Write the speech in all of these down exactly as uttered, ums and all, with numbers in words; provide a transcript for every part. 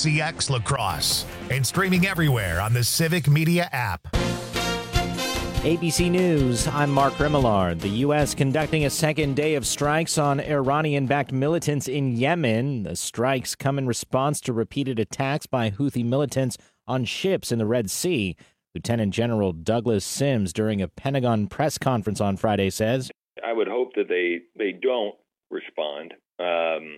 C X Lacrosse and streaming everywhere on the Civic Media app. A B C News, I'm Mark Remillard. The U S conducting a second day of strikes on Iranian-backed militants in Yemen. The strikes come in response to repeated attacks by Houthi militants on ships in the Red Sea. Lieutenant General Douglas Sims, during a Pentagon press conference on Friday, says, I would hope that they, they don't respond. Um,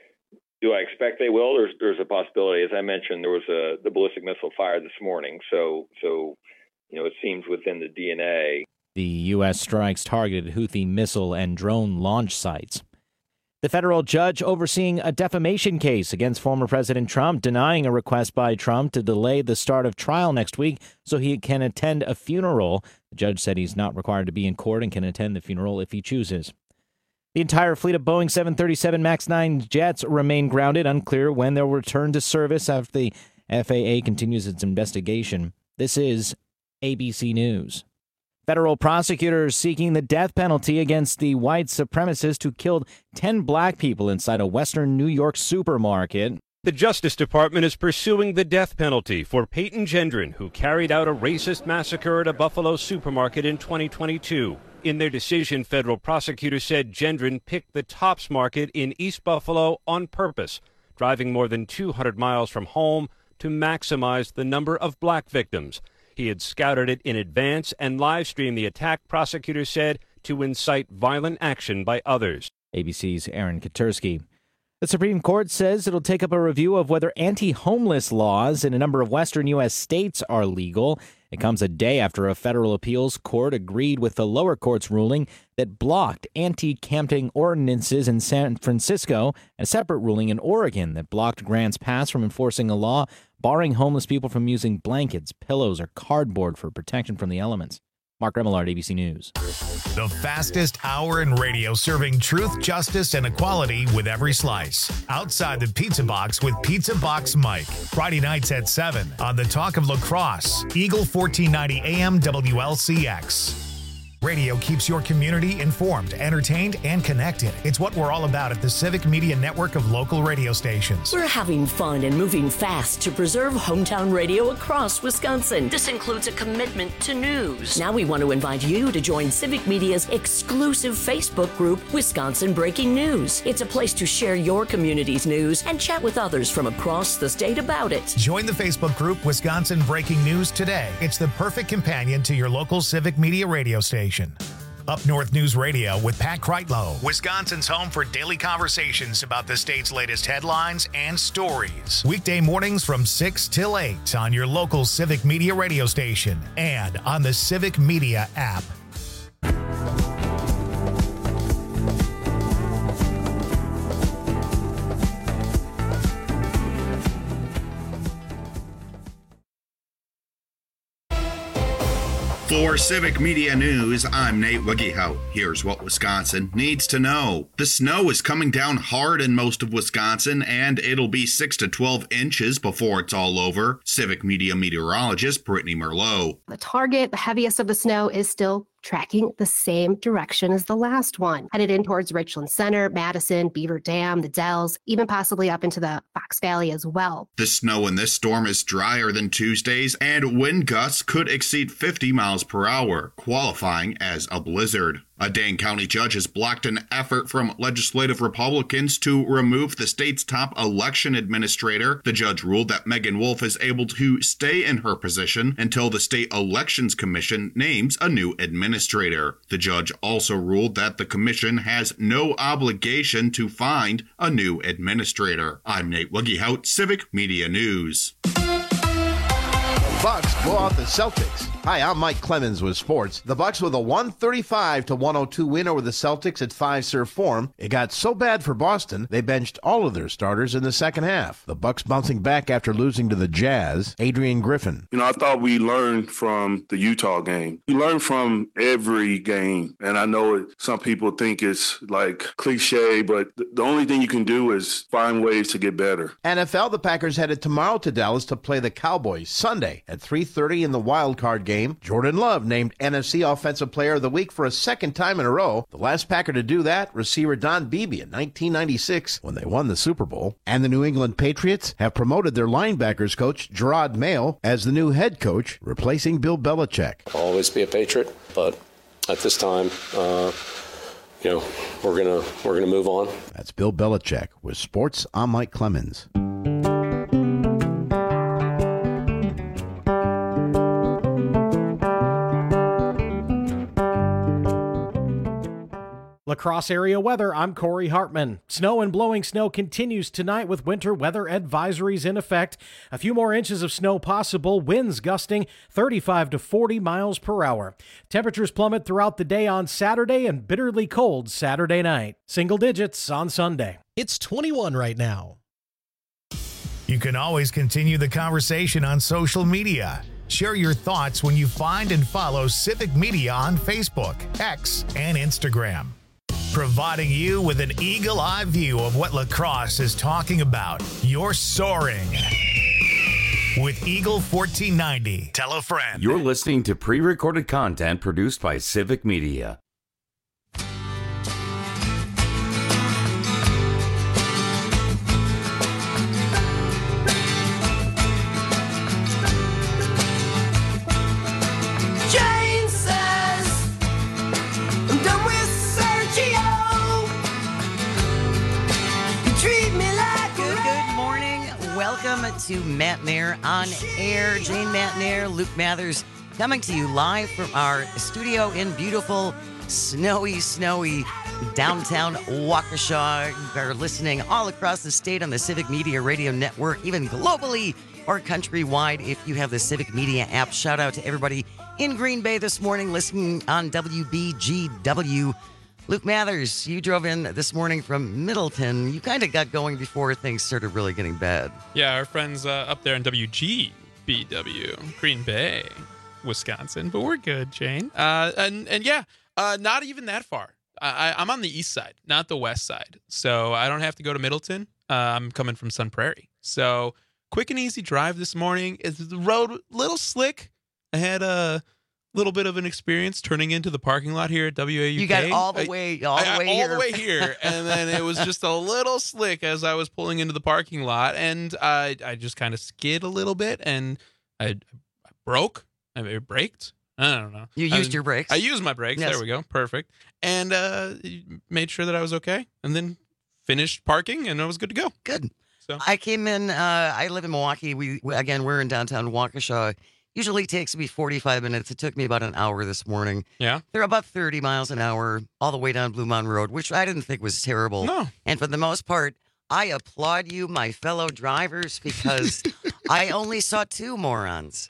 do I expect they will? There's, there's a possibility. As I mentioned, there was a the ballistic missile fired this morning, so so. You know, it seems within the D N A. The U S strikes targeted Houthi missile and drone launch sites. The federal judge overseeing a defamation case against former President Trump, denying a request by Trump to delay the start of trial next week so he can attend a funeral. The judge said he's not required to be in court and can attend the funeral if he chooses. The entire fleet of Boeing seven thirty-seven MAX nine jets remain grounded, unclear when they'll return to service after the F A A continues its investigation. This is A B C News. Federal prosecutors seeking the death penalty against the white supremacist who killed ten black people inside a western New York supermarket. The Justice Department is pursuing the death penalty for Peyton Gendron, who carried out a racist massacre at a Buffalo supermarket in twenty twenty-two. In their decision, federal prosecutors said Gendron picked the Tops Market in East Buffalo on purpose, driving more than two hundred miles from home to maximize the number of black victims. He had scouted it in advance and live-streamed the attack, prosecutors said, to incite violent action by others. A B C's Aaron Katursky. The Supreme Court says it'll take up a review of whether anti-homeless laws in a number of western U S states are legal. It comes a day after a federal appeals court agreed with the lower court's ruling that blocked anti-camping ordinances in San Francisco, and a separate ruling in Oregon that blocked Grants Pass from enforcing a law barring homeless people from using blankets, pillows, or cardboard for protection from the elements. Mark Remillard, A B C News. The fastest hour in radio, serving truth, justice, and equality with every slice. Outside the Pizza Box with Pizza Box Mike. Friday nights at seven on the Talk of Lacrosse. Eagle fourteen ninety A M W L C X. Radio keeps your community informed, entertained, and connected. It's what we're all about at the Civic Media Network of local radio stations. We're having fun and moving fast to preserve hometown radio across Wisconsin. This includes a commitment to news. Now we want to invite you to join Civic Media's exclusive Facebook group, Wisconsin Breaking News. It's a place to share your community's news and chat with others from across the state about it. Join the Facebook group, Wisconsin Breaking News, today. It's the perfect companion to your local Civic Media radio station. Up North News Radio with Pat Kreitlow, Wisconsin's home for daily conversations about the state's latest headlines and stories. Weekday mornings from six till eight on your local Civic Media radio station and on the Civic Media app. For Civic Media News, I'm Nate Wiggyhout. Here's what Wisconsin needs to know. The snow is coming down hard in most of Wisconsin, and it'll be six to twelve inches before it's all over. Civic Media meteorologist Brittany Merlot. The target, the heaviest of the snow, is still tracking the same direction as the last one, headed in towards Richland Center, Madison, Beaver Dam, the Dells, even possibly up into the Fox Valley as well. The snow in this storm is drier than Tuesday's, and wind gusts could exceed fifty miles per hour, qualifying as a blizzard. A Dane County judge has blocked an effort from legislative Republicans to remove the state's top election administrator. The judge ruled that Megan Wolf is able to stay in her position until the State Elections Commission names a new administrator. The judge also ruled that the commission has no obligation to find a new administrator. I'm Nate Wiggyhout, Civic Media News. Bucks blow out the Celtics. Hi, I'm Mike Clemens with sports. The Bucks with a one thirty-five to one oh two win over the Celtics at five-serve form. It got so bad for Boston, they benched all of their starters in the second half. The Bucks bouncing back after losing to the Jazz. Adrian Griffin. You know, I thought we learned from the Utah game. We learn from every game, and I know it, some people think it's like cliche, but the only thing you can do is find ways to get better. N F L, the Packers headed tomorrow to Dallas to play the Cowboys Sunday at three thirty in the wild card game game. Jordan Love named N F C Offensive Player of the Week for a second time in a row. The last Packer to do that, receiver Don Beebe in nineteen ninety-six when they won the Super Bowl. And the New England Patriots have promoted their linebackers coach, Gerard Mayo, as the new head coach, replacing Bill Belichick. I'll always be a Patriot, but at this time, uh, you know, we're gonna we're gonna move on. That's Bill Belichick with Sports. I'm Mike Clemens. La Crosse area weather, I'm Corey Hartman. Snow and blowing snow continues tonight with winter weather advisories in effect. A few more inches of snow possible, winds gusting thirty-five to forty miles per hour. Temperatures plummet throughout the day on Saturday and bitterly cold Saturday night. Single digits on Sunday. It's twenty-one right now. You can always continue the conversation on social media. Share your thoughts when you find and follow Civic Media on Facebook, X, and Instagram. Providing you with an eagle-eye view of what La Crosse is talking about. You're soaring with Eagle fourteen ninety. Tell a friend. You're listening to pre-recorded content produced by Civic Media. Welcome to Matt Nair on air. Jane Matt Nair, Luke Mathers, coming to you live from our studio in beautiful, snowy, snowy downtown Waukesha. You are listening all across the state on the Civic Media Radio Network, even globally or countrywide if you have the Civic Media app. Shout out to everybody in Green Bay this morning listening on W B G W. Luke Mathers, you drove in this morning from Middleton. You kind of got going before things started really getting bad. Yeah, our friends uh, up there in W G B W, Green Bay, Wisconsin. But we're good, Jane. Uh, and, and yeah, uh, not even that far. I, I'm on the east side, not the west side. So I don't have to go to Middleton. Uh, I'm coming from Sun Prairie. So quick and easy drive this morning. Is the road a little slick? I had a little bit of an experience turning into the parking lot here at W A U K. You got all the way, all the I, way I, here. All the way here. And then it was just a little slick as I was pulling into the parking lot. And I, I just kind of skid a little bit and I, I broke. I braked. I don't know. You used I, your brakes. I used my brakes. Yes. There we go. Perfect. And uh, made sure that I was okay. And then finished parking and I was good to go. Good. So I came in, uh, I live in Milwaukee. We, we Again, we're in downtown Waukesha. Usually takes me forty-five minutes. It took me about an hour this morning. Yeah. They're about thirty miles an hour all the way down Blue Mountain Road, which I didn't think was terrible. No. And for the most part, I applaud you, my fellow drivers, because I only saw two morons.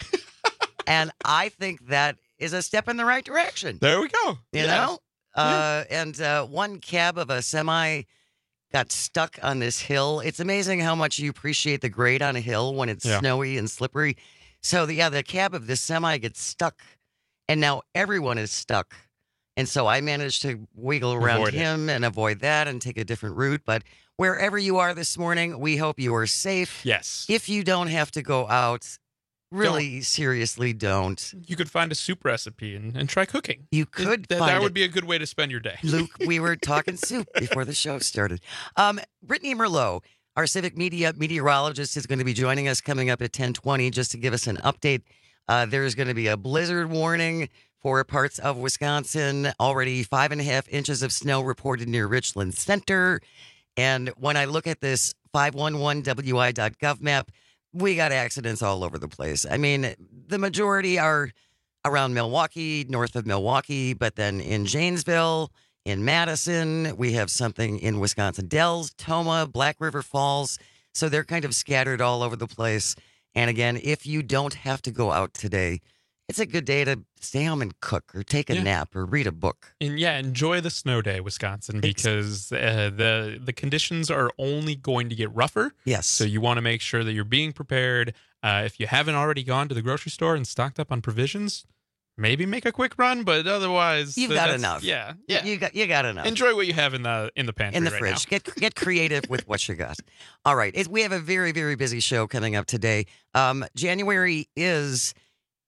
And I think that is a step in the right direction. There we go. You yeah. know? Uh, yeah. And uh, one cab of a semi got stuck on this hill. It's amazing how much you appreciate the grade on a hill when it's yeah. snowy and slippery. So, the, yeah, the cab of this semi gets stuck, and now everyone is stuck. And so I managed to wiggle around avoid him it. and avoid that and take a different route. But wherever you are this morning, we hope you are safe. Yes. If you don't have to go out, really don't. seriously don't. You could find a soup recipe and, and try cooking. You could it, find That would it. be a good way to spend your day. Luke, we were talking soup before the show started. Um, Brittany Merlot, our Civic Media meteorologist, is going to be joining us coming up at ten twenty just to give us an update. Uh, there's going to be a blizzard warning for parts of Wisconsin. Already five and a half inches of snow reported near Richland Center. And when I look at this five one one W I dot gov map, we got accidents all over the place. I mean, the majority are around Milwaukee, north of Milwaukee, but then in Janesville, in Madison, we have something in Wisconsin Dells, Toma, Black River Falls. So they're kind of scattered all over the place. And again, if you don't have to go out today, it's a good day to stay home and cook or take a yeah. nap or read a book. And yeah, enjoy the snow day, Wisconsin, because uh, the the conditions are only going to get rougher. Yes. So you want to make sure that you're being prepared. Uh, if you haven't already gone to the grocery store and stocked up on provisions, maybe make a quick run, but otherwise you've got enough. Yeah, yeah, you got you got enough. Enjoy what you have in the in the pantry, in the right fridge. now. Get get creative with what you got. All right, it, we have a very very busy show coming up today. Um, January is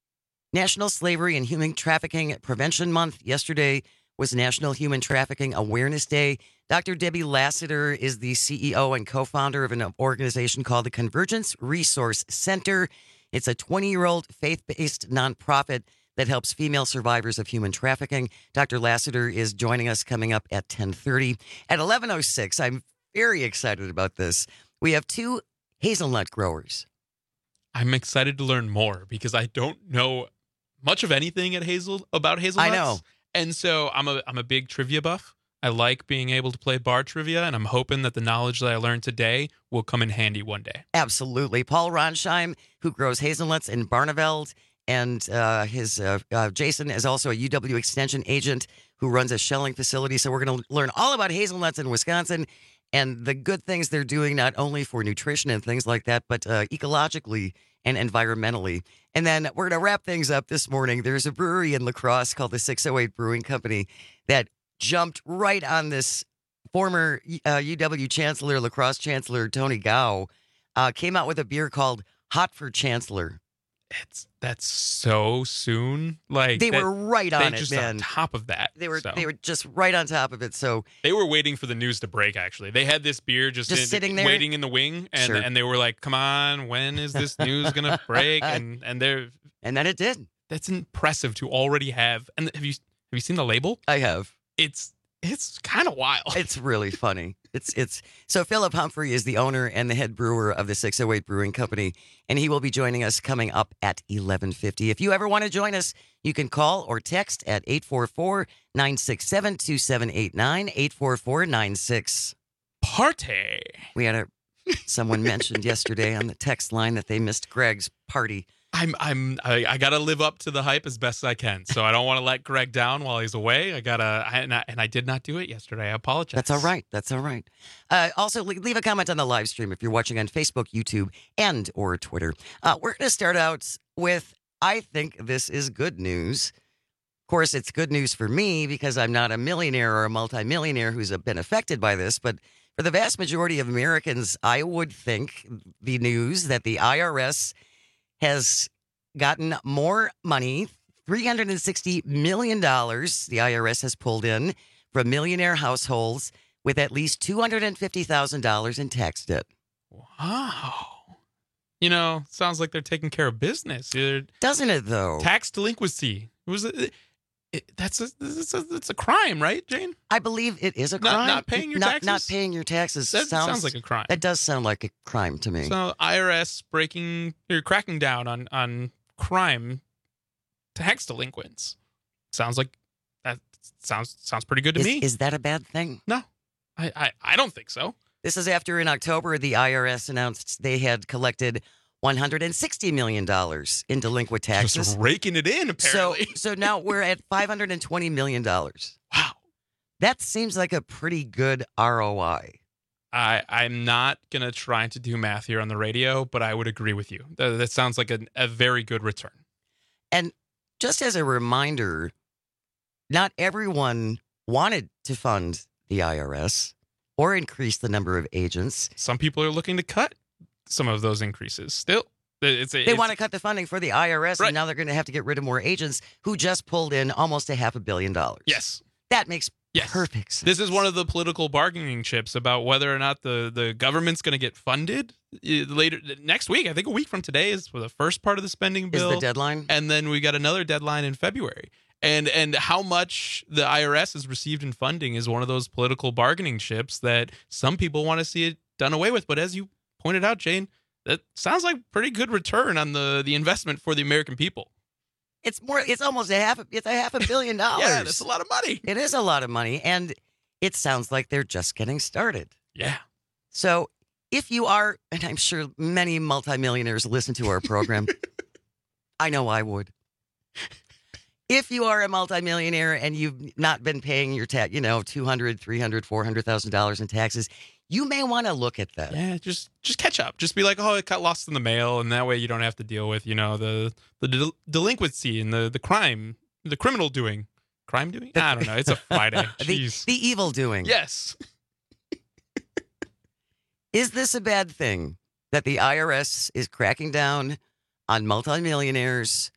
National Slavery and Human Trafficking Prevention Month. Yesterday was National Human Trafficking Awareness Day. Doctor Debbie Lassiter is the C E O and co-founder of an organization called the Convergence Resource Center. It's a twenty-year-old faith-based nonprofit that helps female survivors of human trafficking. Doctor Lassiter is joining us coming up at ten thirty. At eleven oh six, I'm very excited about this. We have two hazelnut growers. I'm excited to learn more because I don't know much of anything at Hazel about hazelnuts. I know. And so I'm a I'm a big trivia buff. I like being able to play bar trivia, and I'm hoping that the knowledge that I learned today will come in handy one day. Absolutely. Paul Ronsheim, who grows hazelnuts in Barneveld, and uh, his uh, uh, Jason is also a U W Extension agent who runs a shelling facility. So we're going to learn all about hazelnuts in Wisconsin and the good things they're doing, not only for nutrition and things like that, but uh, ecologically and environmentally. And then we're going to wrap things up this morning. There's a brewery in La Crosse called the six oh eight Brewing Company that jumped right on this. Former uh, U W Chancellor, La Crosse Chancellor Tony Gao, uh, came out with a beer called Hot for Chancellor. It's that's so soon. Like they that, were right on they it, just man. on top of that. They were so. they were just right on top of it. So they were waiting for the news to break. Actually, they had this beer just, just in, sitting there, waiting in the wing, and sure. and they were like, "Come on, when is this news gonna break?" And and they're and then it did. That's impressive to already have. And have you have you seen the label? I have. It's it's kind of wild. It's really funny. It's it's so Philip Humphrey is the owner and the head brewer of the six oh eight Brewing Company, and he will be joining us coming up at eleven fifty. If you ever want to join us, you can call or text at eight four four, nine six seven, two seven eight nine, eight four four nine six. Party. We had a someone mentioned yesterday on the text line that they missed Greg's party. I'm I'm I, I gotta live up to the hype as best I can. So I don't want to let Greg down while he's away. I gotta I, and, I, and I did not do it yesterday. I apologize. That's all right. That's all right. Uh, also, leave a comment on the live stream if you're watching on Facebook, YouTube, and or Twitter. Uh, we're going to start out with, I think this is good news. Of course, it's good news for me because I'm not a millionaire or a multimillionaire who's been affected by this. But for the vast majority of Americans, I would think the news that the I R S has gotten more money, three hundred sixty million dollars the I R S has pulled in from millionaire households with at least two hundred fifty thousand dollars in tax debt. Wow. You know, sounds like they're taking care of business. They're, Doesn't it, though? Tax delinquency. It was a, it, that's a, it's a, it's a crime, right, Jane? I believe it is a not, crime. Not paying your not, taxes? Not paying your taxes that sounds, sounds like a crime. That does sound like a crime to me. So I R S breaking, or cracking down on, on crime tax delinquents. Sounds like that sounds sounds pretty good to is, me. Is that a bad thing? No, I, I, I don't think so. This is after in October, the I R S announced they had collected one hundred sixty million dollars in delinquent taxes. Just raking it in, apparently. So, so now we're at five hundred twenty million dollars. Wow. That seems like a pretty good R O I. I, I'm not going to try to do math here on the radio, but I would agree with you. That, that sounds like a, a very good return. And just as a reminder, not everyone wanted to fund the I R S or increase the number of agents. Some people are looking to cut some of those increases. Still, it's a, they it's, want to cut the funding for the I R S, right. And now they're going to have to get rid of more agents who just pulled in almost a half a billion dollars. Yes. That makes yes. perfect sense. This is one of the political bargaining chips about whether or not the, the government's going to get funded later next week. I think a week from today is for the first part of the spending bill. Is the deadline? And then we got another deadline in February. And and how much the I R S has received in funding is one of those political bargaining chips that some people want to see it done away with. But as you pointed out, Jane, that sounds like pretty good return on the, the investment for the American people. It's more. It's almost a half. It's a half a billion dollars. Yeah, that's a lot of money. It is a lot of money, and it sounds like they're just getting started. Yeah. So if you are, and I'm sure many multimillionaires listen to our program, I know I would. If you are a multimillionaire and you've not been paying your tax, you know, two hundred, three hundred, four hundred thousand dollars in taxes, you may want to look at that. Yeah, just just catch up. Just be like, oh, it got lost in the mail, and that way you don't have to deal with, you know, the the del- delinquency and the, the crime, the criminal doing. Crime doing? I don't know. It's a Friday. the, the evil doing. Yes. Is this a bad thing that the I R S is cracking down on multimillionaires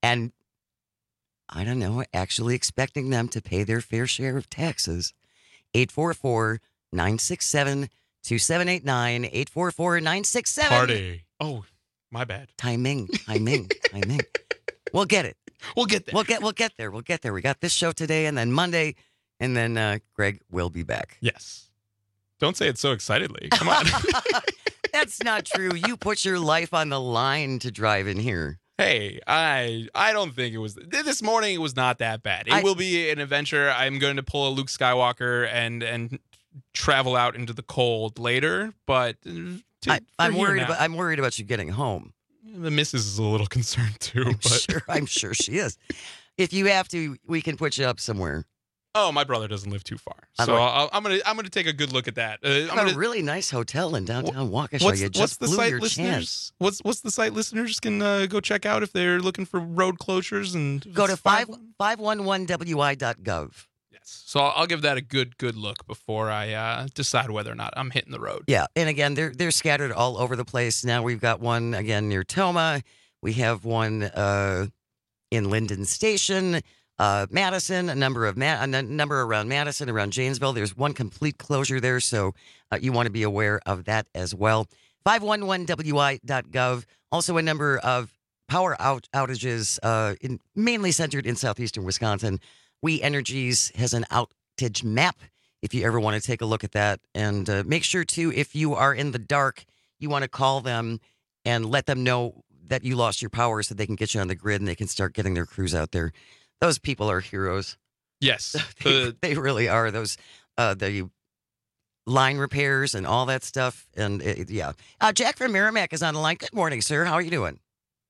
and I don't know, actually expecting them to pay their fair share of taxes. eight four four, nine six seven, two seven eight nine, eight four four, nine six seven. Party. Oh, my bad. Timing, timing, timing. We'll get it. We'll get there. We'll get we'll get there. We'll get there. We got this show today and then Monday, and then uh, Greg will be back. Yes. Don't say it so excitedly. Come on. That's not true. You put your life on the line to drive in here. Hey, I I don't think it was this morning. It was not that bad. It I, will be an adventure. I'm going to pull a Luke Skywalker and and travel out into the cold later. But to, I, I'm worried now, about I'm worried about you getting home. The missus is a little concerned too. I'm but sure I'm sure she is. If you have to, we can put you up somewhere. Oh, my brother doesn't live too far, so I'll, I'm gonna I'm gonna take a good look at that. Uh, I'm got gonna, a really nice hotel in downtown Waukesha. What's, You just what's the blew site your listeners? chance. What's what's the site listeners can uh, go check out if they're looking for road closures and Go to five five one one W I dot gov. Yes, so I'll, I'll give that a good good look before I uh, decide whether or not I'm hitting the road. Yeah, and again, they're they're scattered all over the place. Now we've got one again near Toma. We have one uh, in Linden Station. Uh, Madison, a number of Ma- a n- number around Madison, around Janesville. There's one complete closure there, so uh, you want to be aware of that as well. five one one W I dot gov. Also, a number of power out- outages, uh, in, mainly centered in southeastern Wisconsin. We Energies has an outage map if you ever want to take a look at that. And uh, make sure, too, if you are in the dark, you want to call them and let them know that you lost your power so they can get you on the grid and they can start getting their crews out there. Those people are heroes. Yes. they, Uh, they really are. Those uh, the line repairs and all that stuff. And it, yeah. Uh, Jack from Merrimack is on the line. Good morning, sir. How are you doing?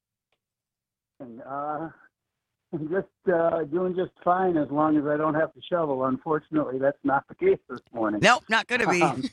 Uh, I'm just uh, doing just fine as long as I don't have to shovel. Unfortunately, that's not the case this morning. Nope, not going to be. Um,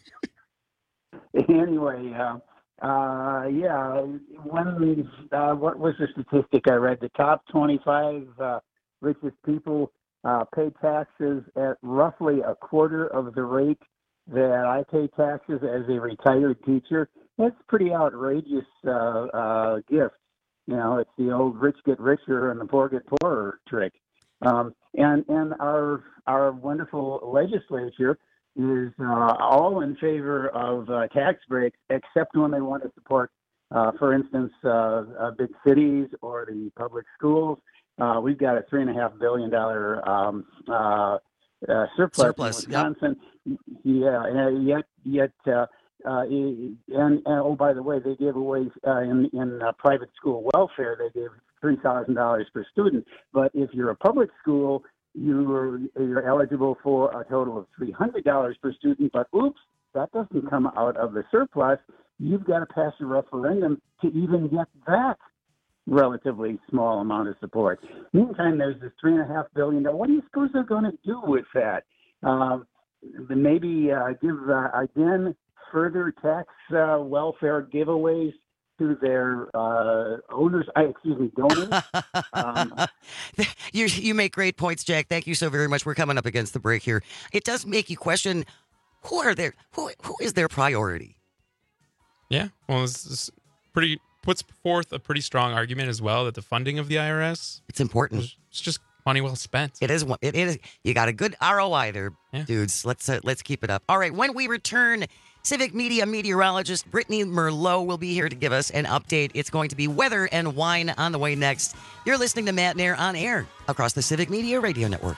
anyway, uh, uh, yeah. When uh, what was the statistic I read? The top twenty-five uh, richest people uh, pay taxes at roughly a quarter of the rate that I pay taxes as a retired teacher. That's a pretty outrageous uh, uh, gift. You know, it's the old rich get richer and the poor get poorer trick. Um, and and our our wonderful legislature is uh, all in favor of uh, tax breaks, except when they want to support, uh, for instance, uh, uh, big cities or the public schools. Uh, we've got a three and a half billion dollar um, uh, uh, surplus, surplus in Wisconsin. Yep. Yeah, and yet yet. Uh, Uh, and, and oh, by the way, they gave away uh, in in uh, private school welfare. They gave three thousand dollars per student. But if you're a public school, you're you're eligible for a total of three hundred dollars per student. But oops, that doesn't come out of the surplus. You've got to pass a referendum to even get that relatively small amount of support. Meantime, there's this three and a half billion dollars. What do you suppose they're going to do with that? Um, maybe uh, give uh, again. further tax uh, welfare giveaways to their uh, owners, I, excuse me, donors. um, you, you make great points, Jack. Thank you so very much. We're coming up against the break here. It does make you question, who are their, who, who is their priority? Yeah, well, this is pretty puts forth a pretty strong argument as well that the funding of the I R S, it's important. It's just money well spent. It is. It is. You got a good R O I there, yeah. dudes. Let's uh, let's keep it up. All right. When we return, Civic Media meteorologist Brittany Merlot will be here to give us an update. It's going to be weather and wine on the way next. You're listening to Matt Nair on air across the Civic Media Radio Network.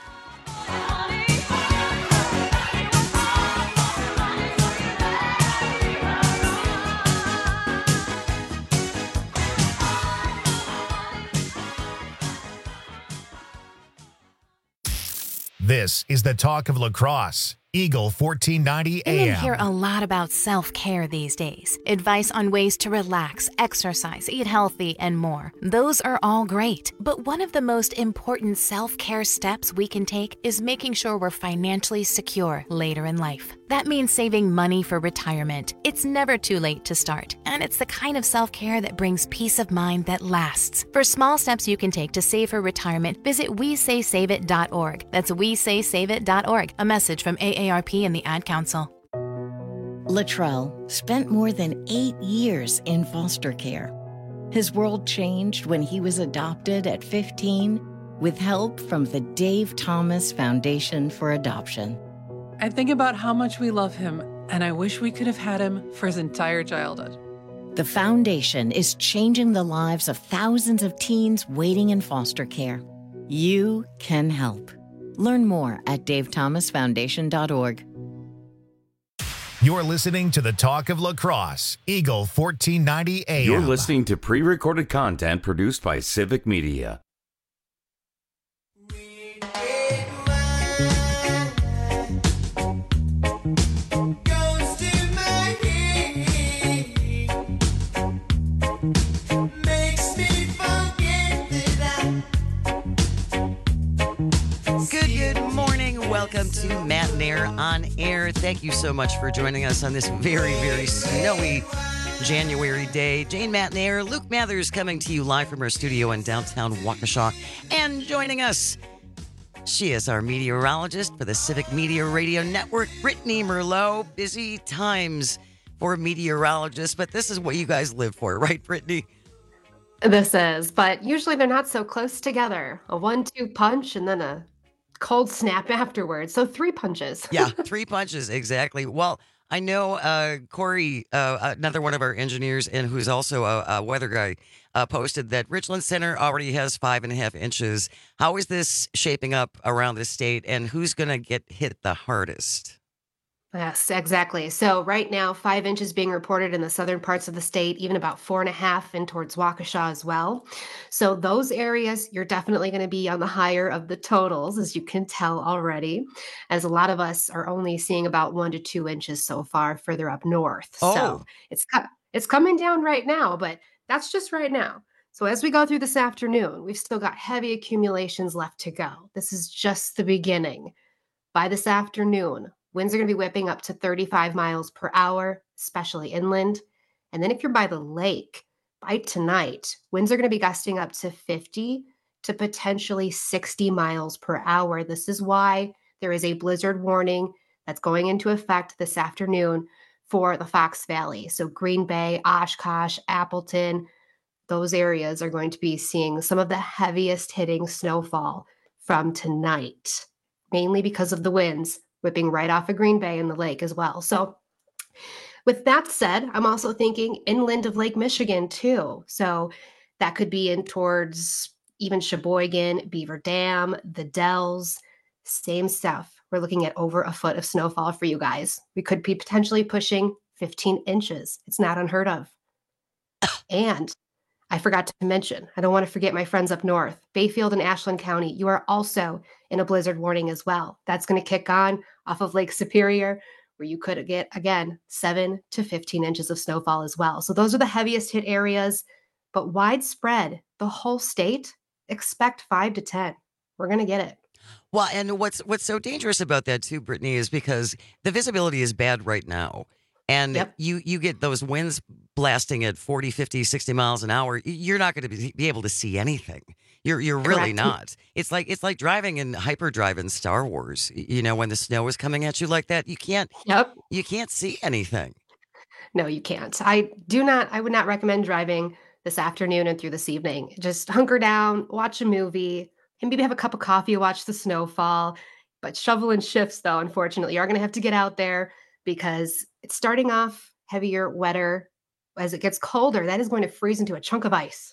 This is the talk of lacrosse. Eagle fourteen ninety A M. Women hear a lot about self-care these days. Advice on ways to relax, exercise, eat healthy, and more. Those are all great. But one of the most important self-care steps we can take is making sure we're financially secure later in life. That means saving money for retirement. It's never too late to start, and it's the kind of self-care that brings peace of mind that lasts. For small steps you can take to save for retirement, visit we say save it dot org. That's we say save it dot org. A message from A A R P and the Ad Council. Latrell spent more than eight years in foster care. His world changed when he was adopted at fifteen with help from the Dave Thomas Foundation for Adoption. I think about how much we love him, and I wish we could have had him for his entire childhood. The foundation is changing the lives of thousands of teens waiting in foster care. You can help. Learn more at dave thomas foundation dot org. You're listening to the Talk of Lacrosse, Eagle fourteen ninety A M. You're listening to pre-recorded content produced by Civic Media. Welcome to Matt Nair on Air. Thank you so much for joining us on this very, very snowy January day. Jane Matt Nair, Luke Mathers coming to you live from our studio in downtown Waukesha. And joining us, she is our meteorologist for the Civic Media Radio Network, Brittany Merlot. Busy times for meteorologists, but this is what you guys live for, right, Brittany? This is, but usually they're not so close together. A one two punch and then a cold snap afterwards. So three punches. Yeah, three punches, exactly. Well, I know uh, Corey, uh, another one of our engineers and who's also a, a weather guy, uh, posted that Richland Center already has five and a half inches. How is this shaping up around the state, and who's going to get hit the hardest? Yes, exactly. So right now, five inches being reported in the southern parts of the state, even about four and a half in towards Waukesha as well. So those areas, you're definitely going to be on the higher of the totals, as you can tell already, as a lot of us are only seeing about one to two inches so far further up north. Oh. So it's it's coming down right now, but that's just right now. So as we go through this afternoon, we've still got heavy accumulations left to go. This is just the beginning. By this afternoon, winds are going to be whipping up to thirty-five miles per hour, especially inland. And then if you're by the lake, by tonight, winds are going to be gusting up to fifty to potentially sixty miles per hour. This is why there is a blizzard warning that's going into effect this afternoon for the Fox Valley. So Green Bay, Oshkosh, Appleton, those areas are going to be seeing some of the heaviest hitting snowfall from tonight, mainly because of the winds whipping right off of Green Bay and the lake as well. So with that said, I'm also thinking inland of Lake Michigan too. So that could be in towards even Sheboygan, Beaver Dam, the Dells, same stuff. We're looking at over a foot of snowfall for you guys. We could be potentially pushing fifteen inches. It's not unheard of. And I forgot to mention, I don't want to forget my friends up north, Bayfield and Ashland County. You are also in a blizzard warning as well. That's going to kick on off of Lake Superior, where you could get, again, seven to fifteen inches of snowfall as well. So those are the heaviest hit areas, but widespread, the whole state, expect five to ten. We're going to get it. Well, and what's what's so dangerous about that too, Brittany, is because the visibility is bad right now. And yep. you, you get those winds blasting at forty, fifty, sixty miles an hour. You're not going to be, be able to see anything. You're you're really Correct. not. It's like it's like driving in hyperdrive in Star Wars. You know, when the snow is coming at you like that, you can't yep. you can't see anything. No, you can't. I do not I would not recommend driving this afternoon and through this evening. Just hunker down, watch a movie, and maybe have a cup of coffee, watch the snowfall. But shovel and shifts, though, unfortunately, you're going to have to get out there because it's starting off heavier, wetter. As it gets colder, that is going to freeze into a chunk of ice.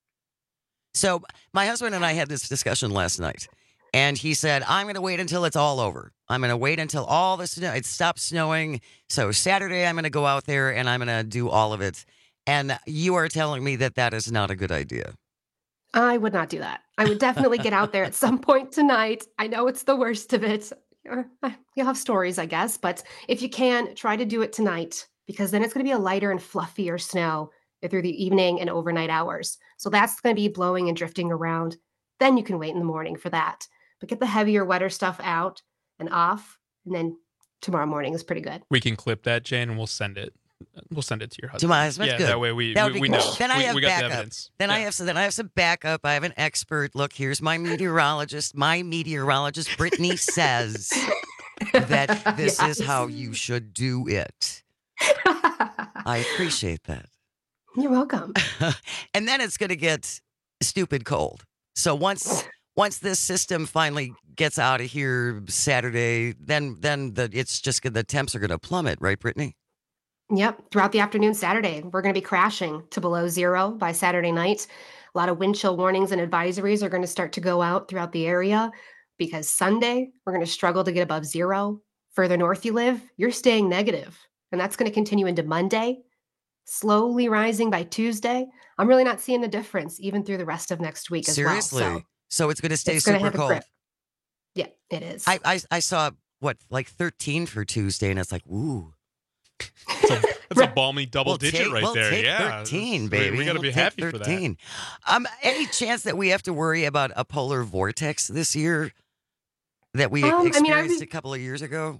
So my husband and I had this discussion last night, and he said, I'm going to wait until it's all over. I'm going to wait until all the snow, it stops snowing. So Saturday, I'm going to go out there and I'm going to do all of it. And you are telling me that that is not a good idea. I would not do that. I would definitely get out there at some point tonight. I know it's the worst of it. You'll have stories, I guess. But if you can, try to do it tonight, because then it's going to be a lighter and fluffier snow through the evening and overnight hours. So that's going to be blowing and drifting around. Then you can wait in the morning for that. But get the heavier, wetter stuff out and off. And then tomorrow morning is pretty good. We can clip that, Jane, and we'll send it. We'll send it to your husband. To my husband? Yeah, Good. that way we, that we, we cool. know. Then I we, have we got backup. the evidence. Then yeah. I have so then I have some backup. I have an expert. Look, here's my meteorologist. My meteorologist, Brittany, says that this yes. is how you should do it. I appreciate that. You're welcome. And then it's going to get stupid cold. So once once this system finally gets out of here Saturday, then then the it's just the temps are going to plummet, right, Brittany? Yep. Throughout the afternoon Saturday, we're going to be crashing to below zero by Saturday night. A lot of wind chill warnings and advisories are going to start to go out throughout the area because Sunday, we're going to struggle to get above zero. Further north you live, you're staying negative, and that's going to continue into Monday, slowly rising by Tuesday. I'm really not seeing a difference even through the rest of next week as Seriously? well. So, so it's going to stay it's gonna super have a cold. grip. Yeah, it is. I, I I saw, what, like thirteen for Tuesday, and it's like, ooh. That's a, that's a balmy double We'll digit take- right we'll there. take Yeah. thirteen, That's- baby. We got to We'll be take happy for that. thirteen. Um, any chance that we have to worry about a polar vortex this year that we Um, I mean, experienced I would- a couple of years ago?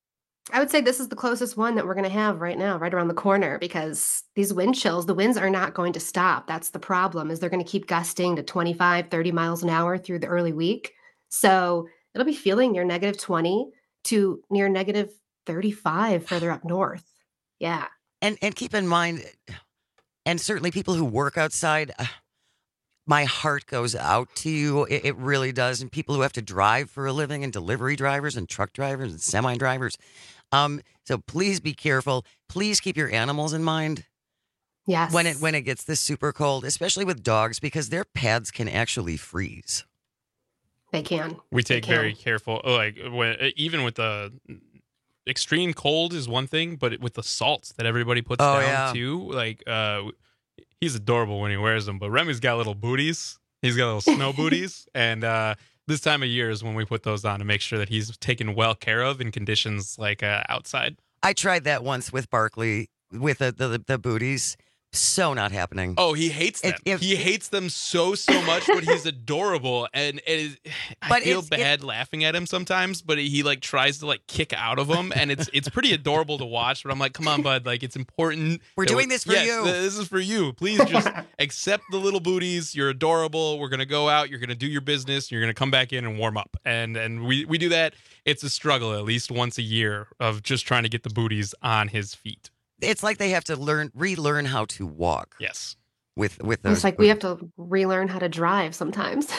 I would say this is the closest one that we're going to have right now, right around the corner, because these wind chills, the winds are not going to stop. That's the problem, is they're going to keep gusting to twenty-five, thirty miles an hour through the early week. So it'll be feeling near negative twenty to near negative thirty-five further up north. Yeah. And and keep in mind, and certainly people who work outside, uh, my heart goes out to you. It, it really does. And people who have to drive for a living, and delivery drivers and truck drivers and semi drivers. Um, so please be careful. Please keep your animals in mind. Yes. When it when it gets this super cold, especially with dogs, because their pads can actually freeze. They can. We They take can. very careful, like when, even with the extreme cold is one thing, but with the salts that everybody puts Oh, down yeah. too, like uh, he's adorable when he wears them. But Remy's got little booties. He's got little snow booties, and uh, this time of year is when we put those on to make sure that he's taken well care of in conditions like uh, outside. I tried that once with Barkley with the the, the booties. So not happening. Oh, he hates them. It- if- he hates them so so much, but he's adorable, and it is. I But feel it's- bad laughing at him sometimes, but he like tries to like kick out of them, and it's it's pretty adorable to watch. But I'm like, come on, bud, like it's important. We're that doing this for yes, you. th- This is for you. Please just accept the little booties. You're adorable. We're gonna go out. You're gonna do your business. You're gonna come back in and warm up, and and we we do that. It's a struggle at least once a year of just trying to get the booties on his feet. It's like they have to learn, relearn how to walk. Yes. With with those. It's like we have to relearn how to drive sometimes.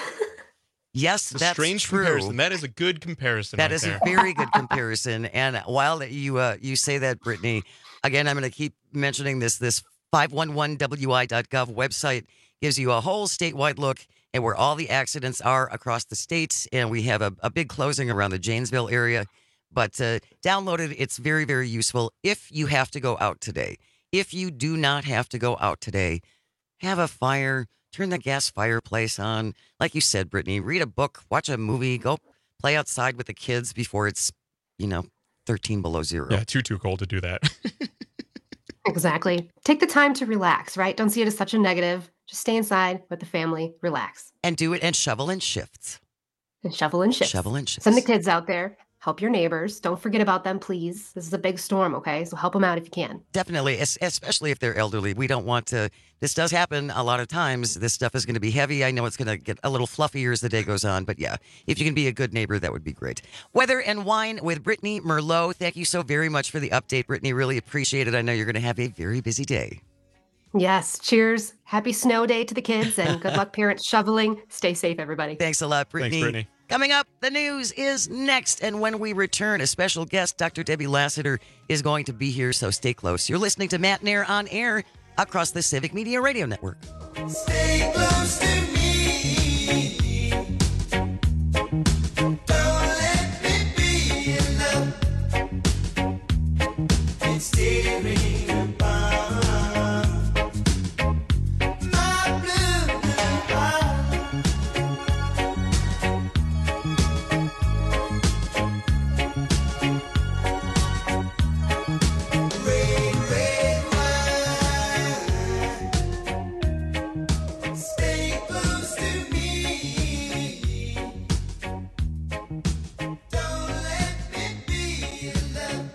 Yes, It's a that's strange true. comparison. That is a good comparison. That right is there. a very good comparison. And while that you uh, you say that, Brittany, again, I'm going to keep mentioning this. This five one one W I dot gov website gives you a whole statewide look at where all the accidents are across the states. And we have a, a big closing around the Janesville area. But uh, download it. It's very, very useful if you have to go out today. If you do not have to go out today, have a fire, turn the gas fireplace on. Like you said, Brittany, read a book, watch a movie, go play outside with the kids before it's, you know, thirteen below zero. Yeah, too, too cold to do that. Exactly. Take the time to relax, right? Don't see it as such a negative. Just stay inside with the family, relax. And do it and shovel in shifts. And shovel and shift. Shovel and shifts. Send the kids out there. Help your neighbors. Don't forget about them, please. This is a big storm, okay? So help them out if you can. Definitely, es- especially if they're elderly. We don't want to, this does happen a lot of times. This stuff is going to be heavy. I know it's going to get a little fluffier as the day goes on, but yeah, if you can be a good neighbor, that would be great. Weather and Wine with Brittany Merlot. Thank you so very much for the update, Brittany. Really appreciate it. I know you're going to have a very busy day. Yes. Cheers. Happy snow day to the kids and good luck, parents shoveling. Stay safe, everybody. Thanks a lot, Brittany. Thanks, Brittany. Coming up, the news is next. And when we return, a special guest, Doctor Debbie Lassiter, is going to be here, so stay close. You're listening to Matt Nair on air across the Civic Media Radio Network. Stay close to me. Don't let me be in love. It's tearing apart my blue, blue heart. Red, red wine. Stay close to me. Don't let me be in love.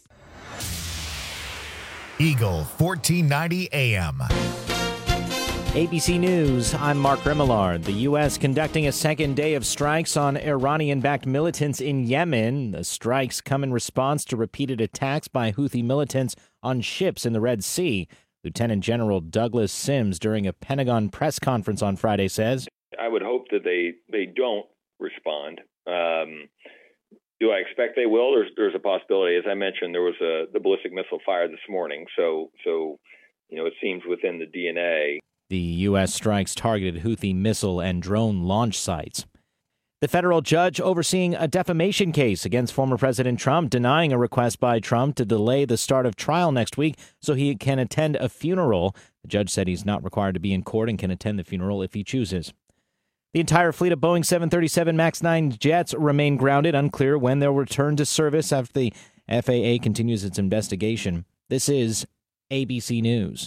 Eagle fourteen ninety A M. A B C News, I'm Mark Remillard. The U S conducting a second day of strikes on Iranian-backed militants in Yemen. The strikes come in response to repeated attacks by Houthi militants on ships in the Red Sea. Lieutenant General Douglas Sims, during a Pentagon press conference on Friday, says, I would hope that they, they don't respond. Um, do I expect they will? There's, there's a possibility. As I mentioned, there was a the ballistic missile fired this morning, so so you know it seems within the D N A. The U S strikes targeted Houthi missile and drone launch sites. The federal judge overseeing a defamation case against former President Trump, denying a request by Trump to delay the start of trial next week so he can attend a funeral. The judge said he's not required to be in court and can attend the funeral if he chooses. The entire fleet of Boeing seven thirty-seven MAX nine jets remain grounded, unclear when they'll return to service after the F A A continues its investigation. This is A B C News.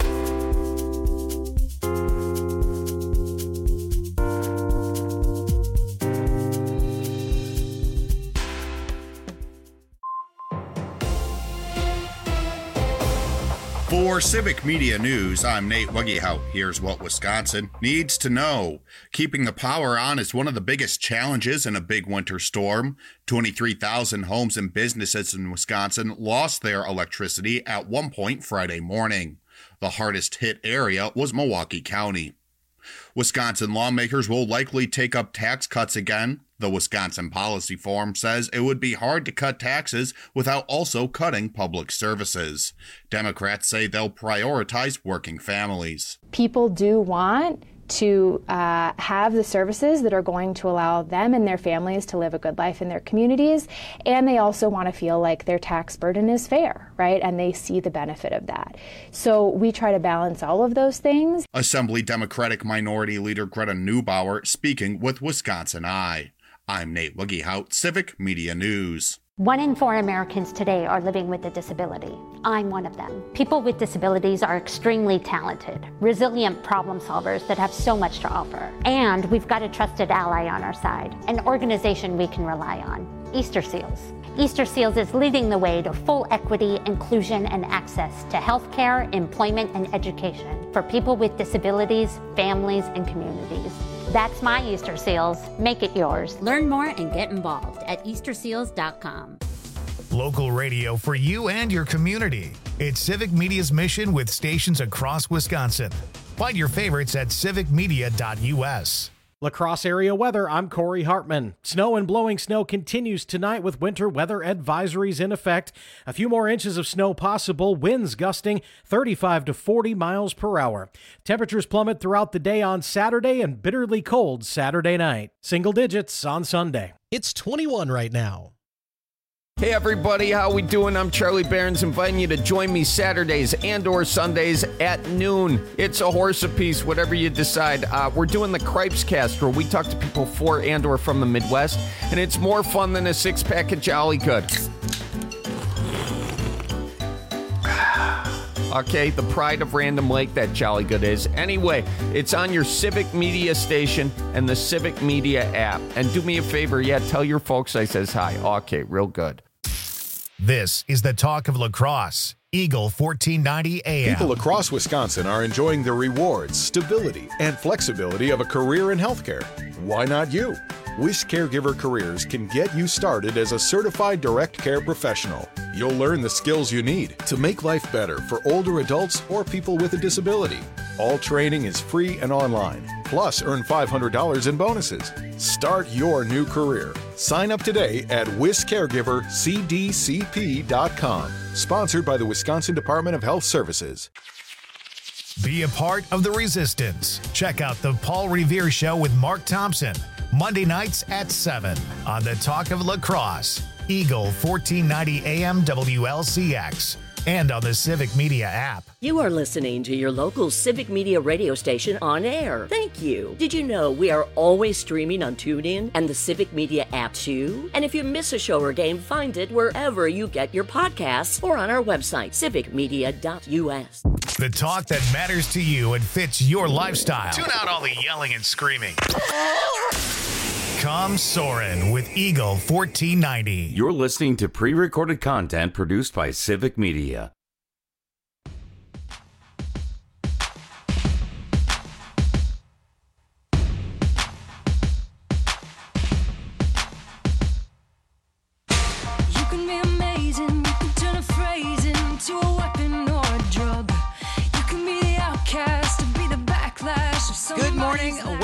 For Civic Media News, I'm Nate Wuggehout. Here's what Wisconsin needs to know. Keeping the power on is one of the biggest challenges in a big winter storm. twenty-three thousand homes and businesses in Wisconsin lost their electricity at one point Friday morning. The hardest hit area was Milwaukee County. Wisconsin lawmakers will likely take up tax cuts again. The Wisconsin Policy Forum says it would be hard to cut taxes without also cutting public services. Democrats say they'll prioritize working families. People do want to uh, have the services that are going to allow them and their families to live a good life in their communities, and they also want to feel like their tax burden is fair, right? And they see the benefit of that. So we try to balance all of those things. Assembly Democratic Minority Leader Greta Neubauer speaking with Wisconsin Eye. I'm Nate Wuggehout, Civic Media News. One in four Americans today are living with a disability. I'm one of them. People with disabilities are extremely talented, resilient problem solvers that have so much to offer. And we've got a trusted ally on our side, an organization we can rely on, Easter Seals. Easter Seals is leading the way to full equity, inclusion, and access to healthcare, employment, and education for people with disabilities, families, and communities. That's my Easter Seals. Make it yours. Learn more and get involved at easter seals dot com. Local radio for you and your community. It's Civic Media's mission with stations across Wisconsin. Find your favorites at civic media dot u s. La Crosse area weather, I'm Corey Hartman. Snow and blowing snow continues tonight with winter weather advisories in effect. A few more inches of snow possible, winds gusting thirty-five to forty miles per hour. Temperatures plummet throughout the day on Saturday and bitterly cold Saturday night. Single digits on Sunday. It's twenty-one right now. Hey everybody, how we doing? I'm Charlie Behrens, inviting you to join me Saturdays and or Sundays at noon. It's a horse apiece, whatever you decide. Uh, we're doing the Cripes Cast, where we talk to people for and or from the Midwest, and it's more fun than a six-pack of Jolly Good. Okay, the pride of Random Lake, that Jolly Good is. Anyway, it's on your Civic Media station and the Civic Media app. And do me a favor, yeah, tell your folks I says hi. Okay, real good. This is the talk of La Crosse. Eagle fourteen ninety A M. People across Wisconsin are enjoying the rewards, stability, and flexibility of a career in healthcare. Why not you? Wish Caregiver Careers can get you started as a certified direct care professional. You'll learn the skills you need to make life better for older adults or people with a disability. All training is free and online. Plus, earn five hundred dollars in bonuses. Start your new career. Sign up today at wish caregiver c d c p dot com. Sponsored by the Wisconsin Department of Health Services. Be a part of the resistance. Check out the Paul Revere Show with Mark Thompson. Monday nights at seven on the Talk of La Crosse. Eagle fourteen ninety A M W L C X. And on the Civic Media app. You are listening to your local Civic Media radio station on air. Thank you. Did you know we are always streaming on TuneIn and the Civic Media app too? And if you miss a show or game, find it wherever you get your podcasts or on our website, civic media dot u s. The talk that matters to you and fits your lifestyle. Tune out all the yelling and screaming. Come Soarin' with Eagle fourteen ninety. You're listening to pre-recorded content produced by Civic Media.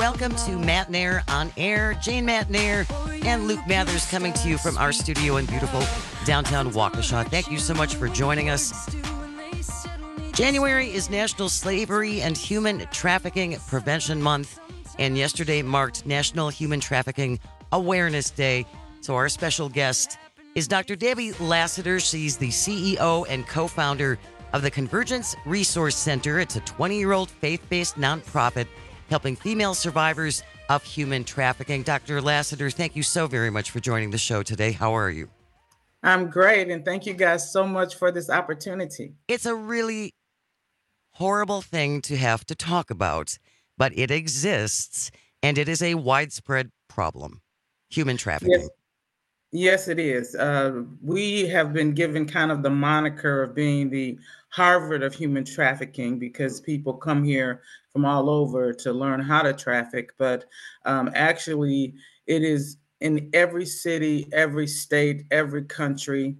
welcome to Matt Nair on Air. Jane Matt Nair and Luke Mathers coming to you from our studio in beautiful downtown Waukesha. Thank you so much for joining us. January is National Slavery and Human Trafficking Prevention Month, and yesterday marked National Human Trafficking Awareness Day. So our special guest is Doctor Debbie Lassiter. She's the C E O and co-founder of the Convergence Resource Center. It's a twenty-year-old faith-based nonprofit helping female survivors of human trafficking. Doctor Lassiter, thank you so very much for joining the show today. How are you? I'm great, and thank you guys so much for this opportunity. It's a really horrible thing to have to talk about, but it exists, and it is a widespread problem. Human trafficking. Yes. Yes, it is. Uh, we have been given kind of the moniker of being the Harvard of human trafficking because people come here from all over to learn how to traffic. But um, actually, it is in every city, every state, every country.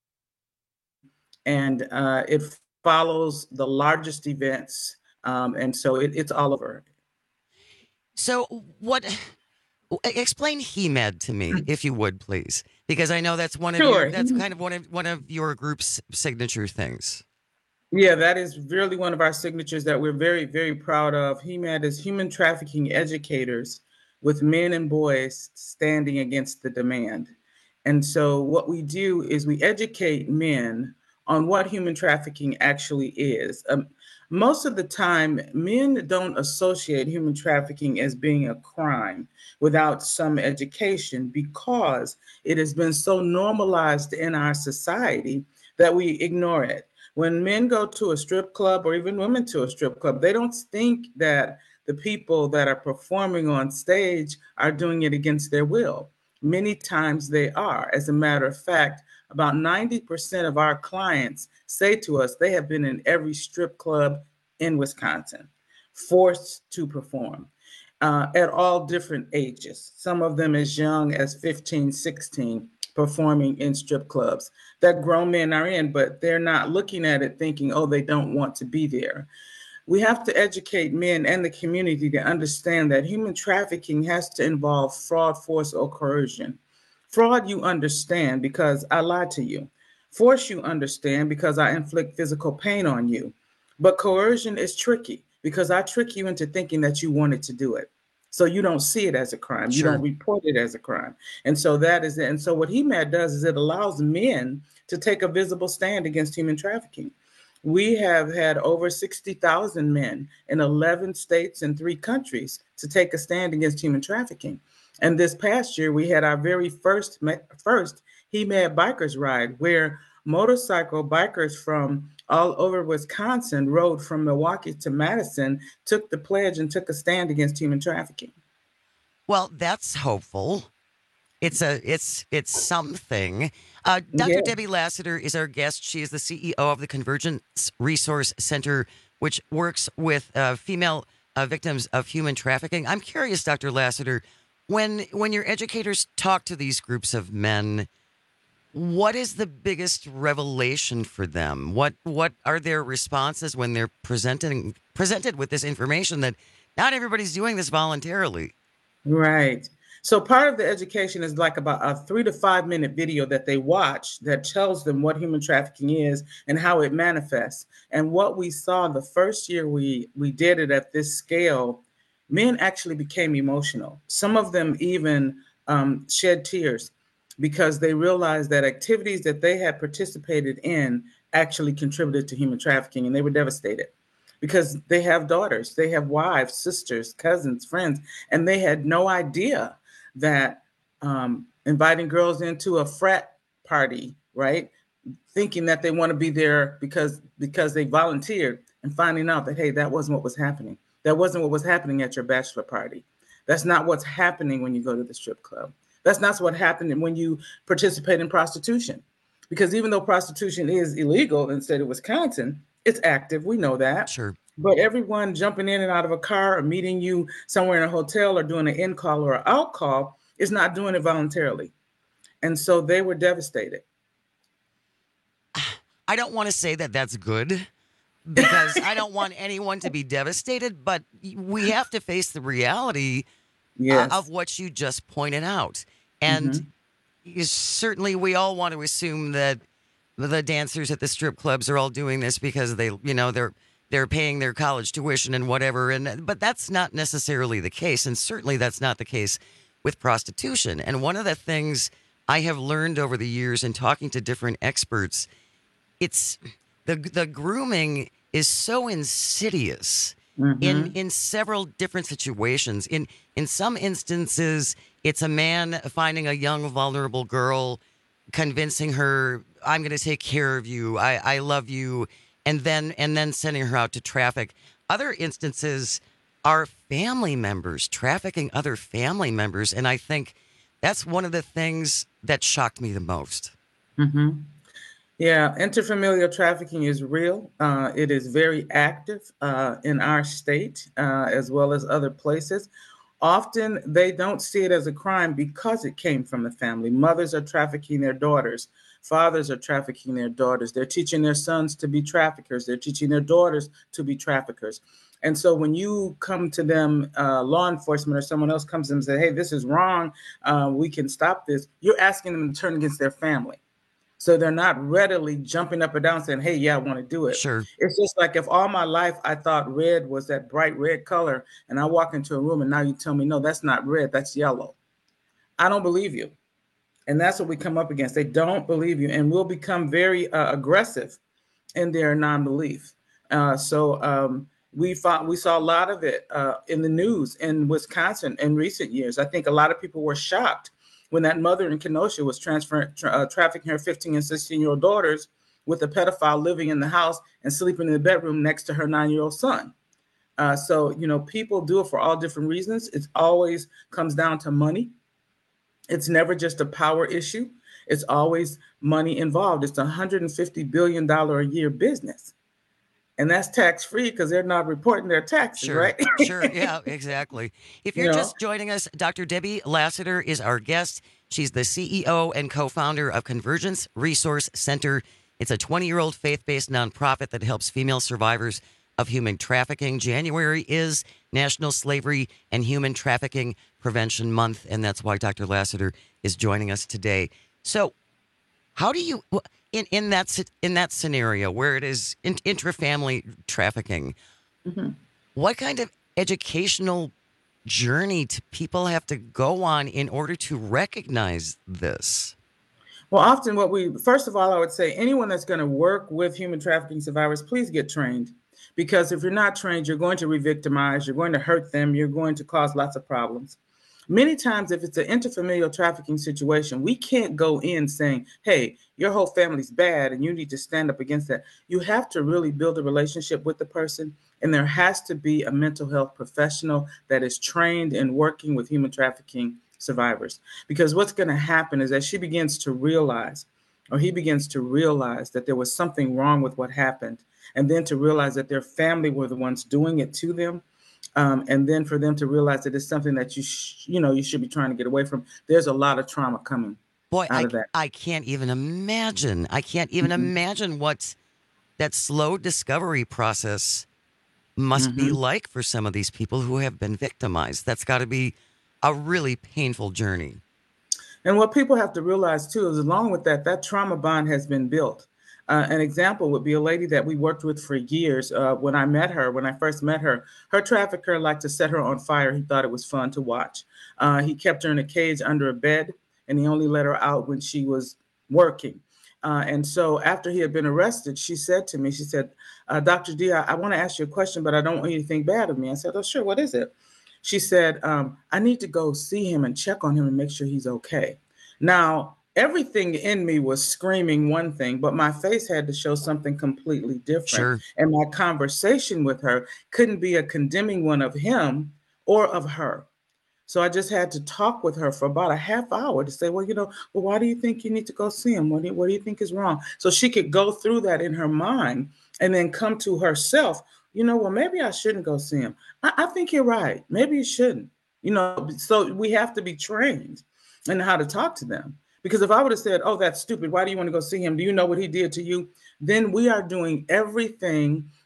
And uh, it follows the largest events. Um, and so it, it's all over. So what... Explain H E M E D to me, if you would, please, because I know that's one of Sure. your, that's kind of one of one of your group's signature things. Yeah, that is really one of our signatures that we're very, very proud of. H E M E D is Human Trafficking Educators with men and boys standing against the demand. And so what we do is we educate men on what human trafficking actually is. Um, most of the time, men don't associate human trafficking as being a crime without some education because it has been so normalized in our society that we ignore it. When men go to a strip club or even women to a strip club, they don't think that the people that are performing on stage are doing it against their will. Many times they are. As a matter of fact, about ninety percent of our clients say to us they have been in every strip club in Wisconsin, forced to perform uh, at all different ages. Some of them as young as fifteen, sixteen, performing in strip clubs that grown men are in, but they're not looking at it thinking, oh, they don't want to be there. We have to educate men and the community to understand that human trafficking has to involve fraud, force, or coercion. Fraud, you understand because I lied to you. Force, you understand because I inflict physical pain on you. But coercion is tricky because I trick you into thinking that you wanted to do it. So you don't see it as a crime. You Sure. don't report it as a crime. And so that is it. And so what H E M E D does is it allows men to take a visible stand against human trafficking. We have had over sixty thousand men in eleven states and three countries to take a stand against human trafficking. And this past year, we had our very first, first H E M E D Bikers Ride, where motorcycle bikers from all over Wisconsin rode from Milwaukee to Madison, took the pledge and took a stand against human trafficking. Well, that's hopeful. It's a it's it's something. Uh, Doctor Yeah. Debbie Lassiter is our guest. She is the C E O of the Convergence Resource Center, which works with uh, female uh, victims of human trafficking. I'm curious, Doctor Lassiter, when when your educators talk to these groups of men, what is the biggest revelation for them? What what are their responses when they're presenting presented with this information that not everybody's doing this voluntarily? Right. So part of the education is like about a three to five minute video that they watch that tells them what human trafficking is and how it manifests. And what we saw the first year we, we did it at this scale, men actually became emotional. Some of them even um, shed tears because they realized that activities that they had participated in actually contributed to human trafficking, and they were devastated because they have daughters, they have wives, sisters, cousins, friends, and they had no idea that um, inviting girls into a frat party, right, thinking that they want to be there because because they volunteered, and finding out that, hey, that wasn't what was happening. That wasn't what was happening at your bachelor party. That's not what's happening when you go to the strip club. That's not what happened when you participate in prostitution. Because even though prostitution is illegal in the state of Wisconsin, it's active. We know that. Sure. But everyone jumping in and out of a car or meeting you somewhere in a hotel or doing an in call or an out call is not doing it voluntarily. And so they were devastated. I don't want to say that that's good, because I don't want anyone to be devastated, but we have to face the reality yes. uh, of what you just pointed out. And Mhm. you, certainly we all want to assume that the dancers at the strip clubs are all doing this because they, you know, they're they're paying their college tuition and whatever. And but that's not necessarily the case. And certainly that's not the case with prostitution. And one of the things I have learned over the years in talking to different experts, it's the the grooming is so insidious Mhm. in in several different situations. In in some instances, it's a man finding a young, vulnerable girl, convincing her, "I'm going to take care of you. I, I love you," and then and then sending her out to traffic. Other instances are family members trafficking other family members, and I think that's one of the things that shocked me the most. hmm Yeah, interfamilial trafficking is real. Uh, it is very active uh, in our state uh, as well as other places. Often they don't see it as a crime because it came from the family. Mothers are trafficking their daughters. Fathers are trafficking their daughters. They're teaching their sons to be traffickers. They're teaching their daughters to be traffickers. And so when you come to them, uh, law enforcement or someone else comes to them and say, hey, this is wrong, uh, we can stop this, you're asking them to turn against their family. So they're not readily jumping up and down saying, hey, yeah, I want to do it. Sure. It's just like if all my life I thought red was that bright red color and I walk into a room and now you tell me, no, that's not red, that's yellow. I don't believe you. And that's what we come up against. They don't believe you and will become very uh, aggressive in their non-belief. Uh, so um, we, fought, we saw a lot of it uh, in the news in Wisconsin in recent years. I think a lot of people were shocked when that mother in Kenosha was transferring, tra- uh, trafficking her fifteen and sixteen-year-old daughters with a pedophile living in the house and sleeping in the bedroom next to her nine-year-old son. Uh, so, you know, people do it for all different reasons. It always comes down to money. It's never just a power issue. It's always money involved. It's a one hundred fifty billion dollars a year business. And that's tax-free because they're not reporting their taxes, Sure, right? sure, yeah, exactly. If you're You know? just joining us, Doctor Debbie Lassiter is our guest. She's the C E O and co-founder of Convergence Resource Center. It's a twenty-year-old faith-based nonprofit that helps female survivors of human trafficking. January is National Slavery and Human Trafficking Prevention Month, and that's why Doctor Lassiter is joining us today. So how do you... In in that in that scenario where it is in, intra-family trafficking, Mm-hmm. what kind of educational journey do people have to go on in order to recognize this? Well, often what we, first of all, I would say anyone that's going to work with human trafficking survivors, please get trained. Because if you're not trained, you're going to re-victimize, you're going to hurt them, you're going to cause lots of problems. Many times, if it's an interfamilial trafficking situation, we can't go in saying, hey, your whole family's bad and you need to stand up against that. You have to really build a relationship with the person. And there has to be a mental health professional that is trained in working with human trafficking survivors. Because what's going to happen is that she begins to realize, or he begins to realize that there was something wrong with what happened. And then to realize that their family were the ones doing it to them. Um, and then for them to realize that it's something that you, sh- you know, you should be trying to get away from. There's a lot of trauma coming Boy, out I, of that. I can't even imagine. I can't even Mhm. imagine what that slow discovery process must be Mhm. like for some of these people who have been victimized. That's got to be a really painful journey. And what people have to realize too is along with that, that trauma bond has been built. Uh, an example would be a lady that we worked with for years. Uh, when I met her, when I first met her, her trafficker liked to set her on fire. He thought it was fun to watch. Uh, he kept her in a cage under a bed, and he only let her out when she was working. Uh, and so after he had been arrested, she said to me, she said, uh, Doctor D, I, I want to ask you a question, but I don't want you to think bad of me. I said, oh, sure. What is it? She said, um, I need to go see him and check on him and make sure he's okay. Now, everything in me was screaming one thing, but my face had to show something completely different. Sure. And my conversation with her couldn't be a condemning one of him or of her. So I just had to talk with her for about a half hour to say, well, you know, well, why do you think you need to go see him? What do you, what do you think is wrong? So she could go through that in her mind and then come to herself, you know, well, maybe I shouldn't go see him. I, I think you're right. Maybe you shouldn't, you know, so we have to be trained in how to talk to them. Because if I would have said, oh, that's stupid, why do you want to go see him? Do you know what he did to you? Then we are doing everything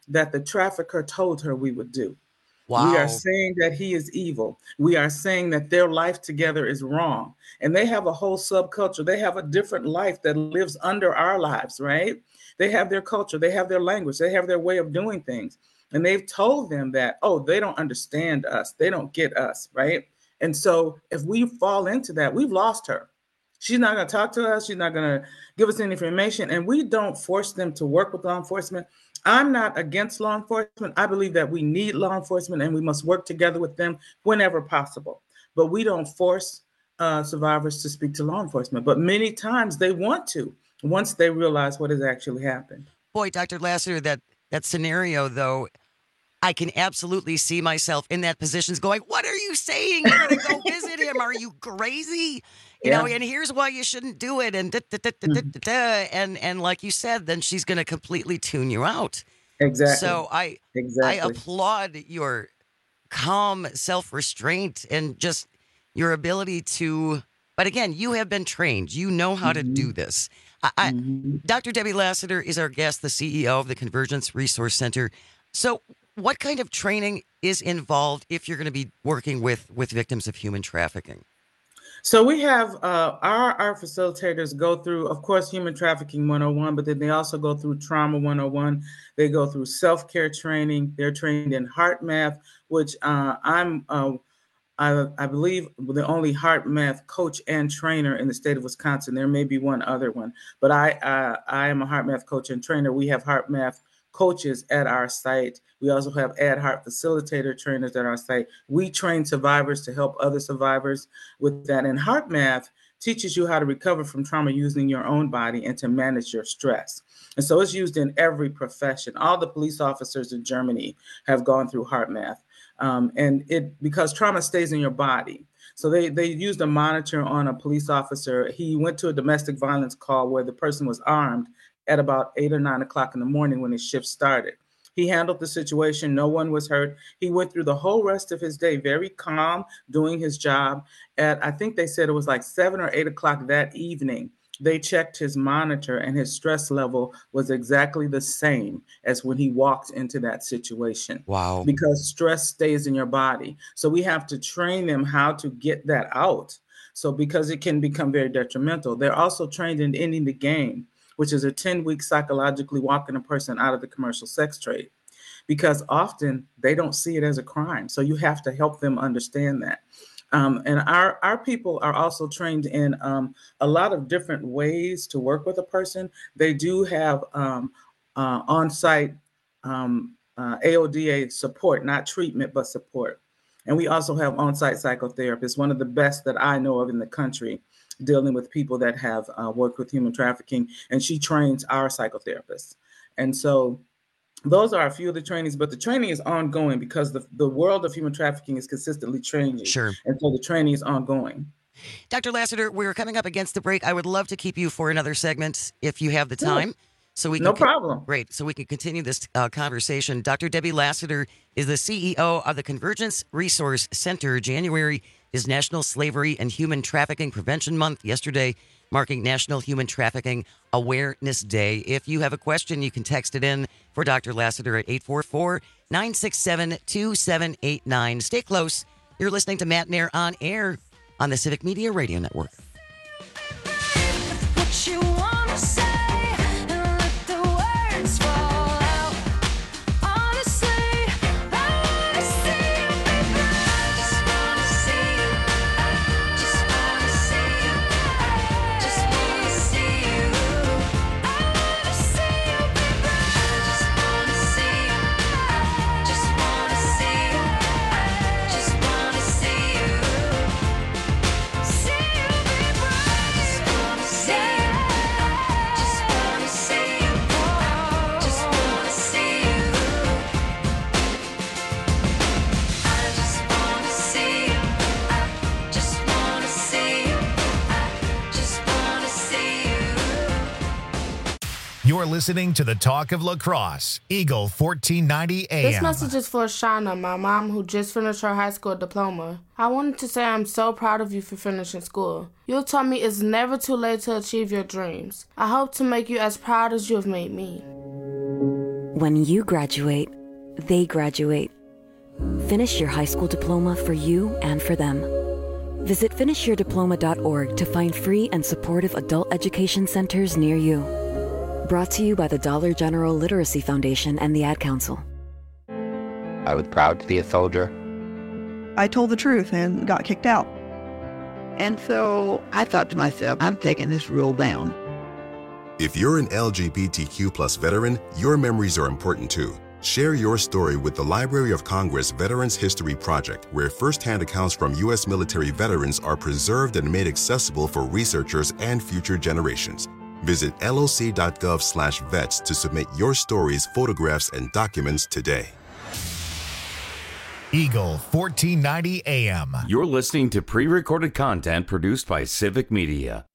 that the trafficker told her we would do. Wow. We are saying that he is evil. We are saying that their life together is wrong. And they have a whole subculture. They have a different life that lives under our lives, right? They have their culture. They have their language. They have their way of doing things. And they've told them that, oh, they don't understand us. They don't get us, right? And so if we fall into that, we've lost her. She's not going to talk to us. She's not going to give us any information. And we don't force them to work with law enforcement. I'm not against law enforcement. I believe that we need law enforcement and we must work together with them whenever possible. But we don't force uh, survivors to speak to law enforcement. But many times they want to once they realize what has actually happened. Boy, Doctor Lassiter, that, that scenario, though, I can absolutely see myself in that position going, what are you saying? You're going to go visit him. Are you crazy? You Yeah. know, and here's why you shouldn't do it. And da, da, da, da, da, da, da. and and like you said, then she's going to completely tune you out. Exactly. So I exactly. I applaud your calm self-restraint and just your ability to. But again, you have been trained. You know how mm-hmm. to do this. I, I, mm-hmm. Doctor Debbie Lassiter is our guest, the C E O of the Convergence Resource Center. So what kind of training is involved if you're going to be working with, with victims of human trafficking? So we have uh, our, our facilitators go through, of course, Human Trafficking one oh one, but then they also go through Trauma one oh one. They go through self-care training. They're trained in HeartMath, which uh, I'm, uh, I, I believe, the only HeartMath coach and trainer in the state of Wisconsin. There may be one other one, but I, uh, I am a HeartMath coach and trainer. We have HeartMath coaches at our site. We also have Ad Heart facilitator trainers at our site. We train survivors to help other survivors with that. And HeartMath teaches you how to recover from trauma using your own body and to manage your stress. And so it's used in every profession. All the police officers in Germany have gone through HeartMath. Um, and it because trauma stays in your body. So they, they used a monitor on a police officer. He went to a domestic violence call where the person was armed at about eight or nine o'clock in the morning when his shift started. He handled the situation. No one was hurt. He went through the whole rest of his day very calm, doing his job. At I think they said it was like seven or eight o'clock that evening, they checked his monitor and his stress level was exactly the same as when he walked into that situation. Wow. Because stress stays in your body. So we have to train them how to get that out. So because it can become very detrimental. They're also trained in ending the game, which is a ten-week psychologically walking a person out of the commercial sex trade, because often they don't see it as a crime. So you have to help them understand that. Um, and our, our people are also trained in um, a lot of different ways to work with a person. They do have um, uh, on-site um, uh, A O D A support, not treatment, but support. And we also have on-site psychotherapists, one of the best that I know of in the country, dealing with people that have uh, worked with human trafficking, and she trains our psychotherapists. And so those are a few of the trainings, but the training is ongoing because the, the world of human trafficking is consistently changing. Sure. And so the training is ongoing. Doctor Lassiter, we're coming up against the break. I would love to keep you for another segment if you have the time. Sure. So we can no con- problem. Great. So we can continue this uh, conversation. Doctor Debbie Lassiter is the C E O of the Convergence Resource Center. January is National Slavery and Human Trafficking Prevention Month. Yesterday, marking National Human Trafficking Awareness Day. If you have a question, you can text it in for Doctor Lassiter at eight four four, nine six seven, two seven eight nine. Stay close. You're listening to Matt Nair on Air on the Civic Media Radio Network. What you wanna say, and let the words fall out. Honestly, I wanna see you be proud. Just wanna see you. Just wanna see you. Just wanna see you. I wanna see you be proud. Just wanna see you. Just wanna see you. Just wanna see you. See you be proud. Just wanna see you. Just wanna see you. Just wanna see you. I just wanna see you. I just wanna see you. I just wanna see you. You're listening to the Talk of La Crosse, Eagle fourteen ninety A M. This message is for Shauna, my mom, who just finished her high school diploma. I wanted to say I'm so proud of you for finishing school. You taught me it's never too late to achieve your dreams. I hope to make you as proud as you have made me. When you graduate, they graduate. Finish your high school diploma for you and for them. Visit finish your diploma dot org to find free and supportive adult education centers near you. Brought to you by the Dollar General Literacy Foundation and the Ad Council. I was proud to be a soldier. I told the truth and got kicked out. And so I thought to myself, I'm taking this rule down. If you're an L G B T Q plus veteran, your memories are important too. Share your story with the Library of Congress Veterans History Project, where firsthand accounts from U S military veterans are preserved and made accessible for researchers and future generations. Visit L O C dot gov slash vets to submit your stories, photographs, and documents today. Eagle fourteen ninety A M. You're listening to pre-recorded content produced by Civic Media.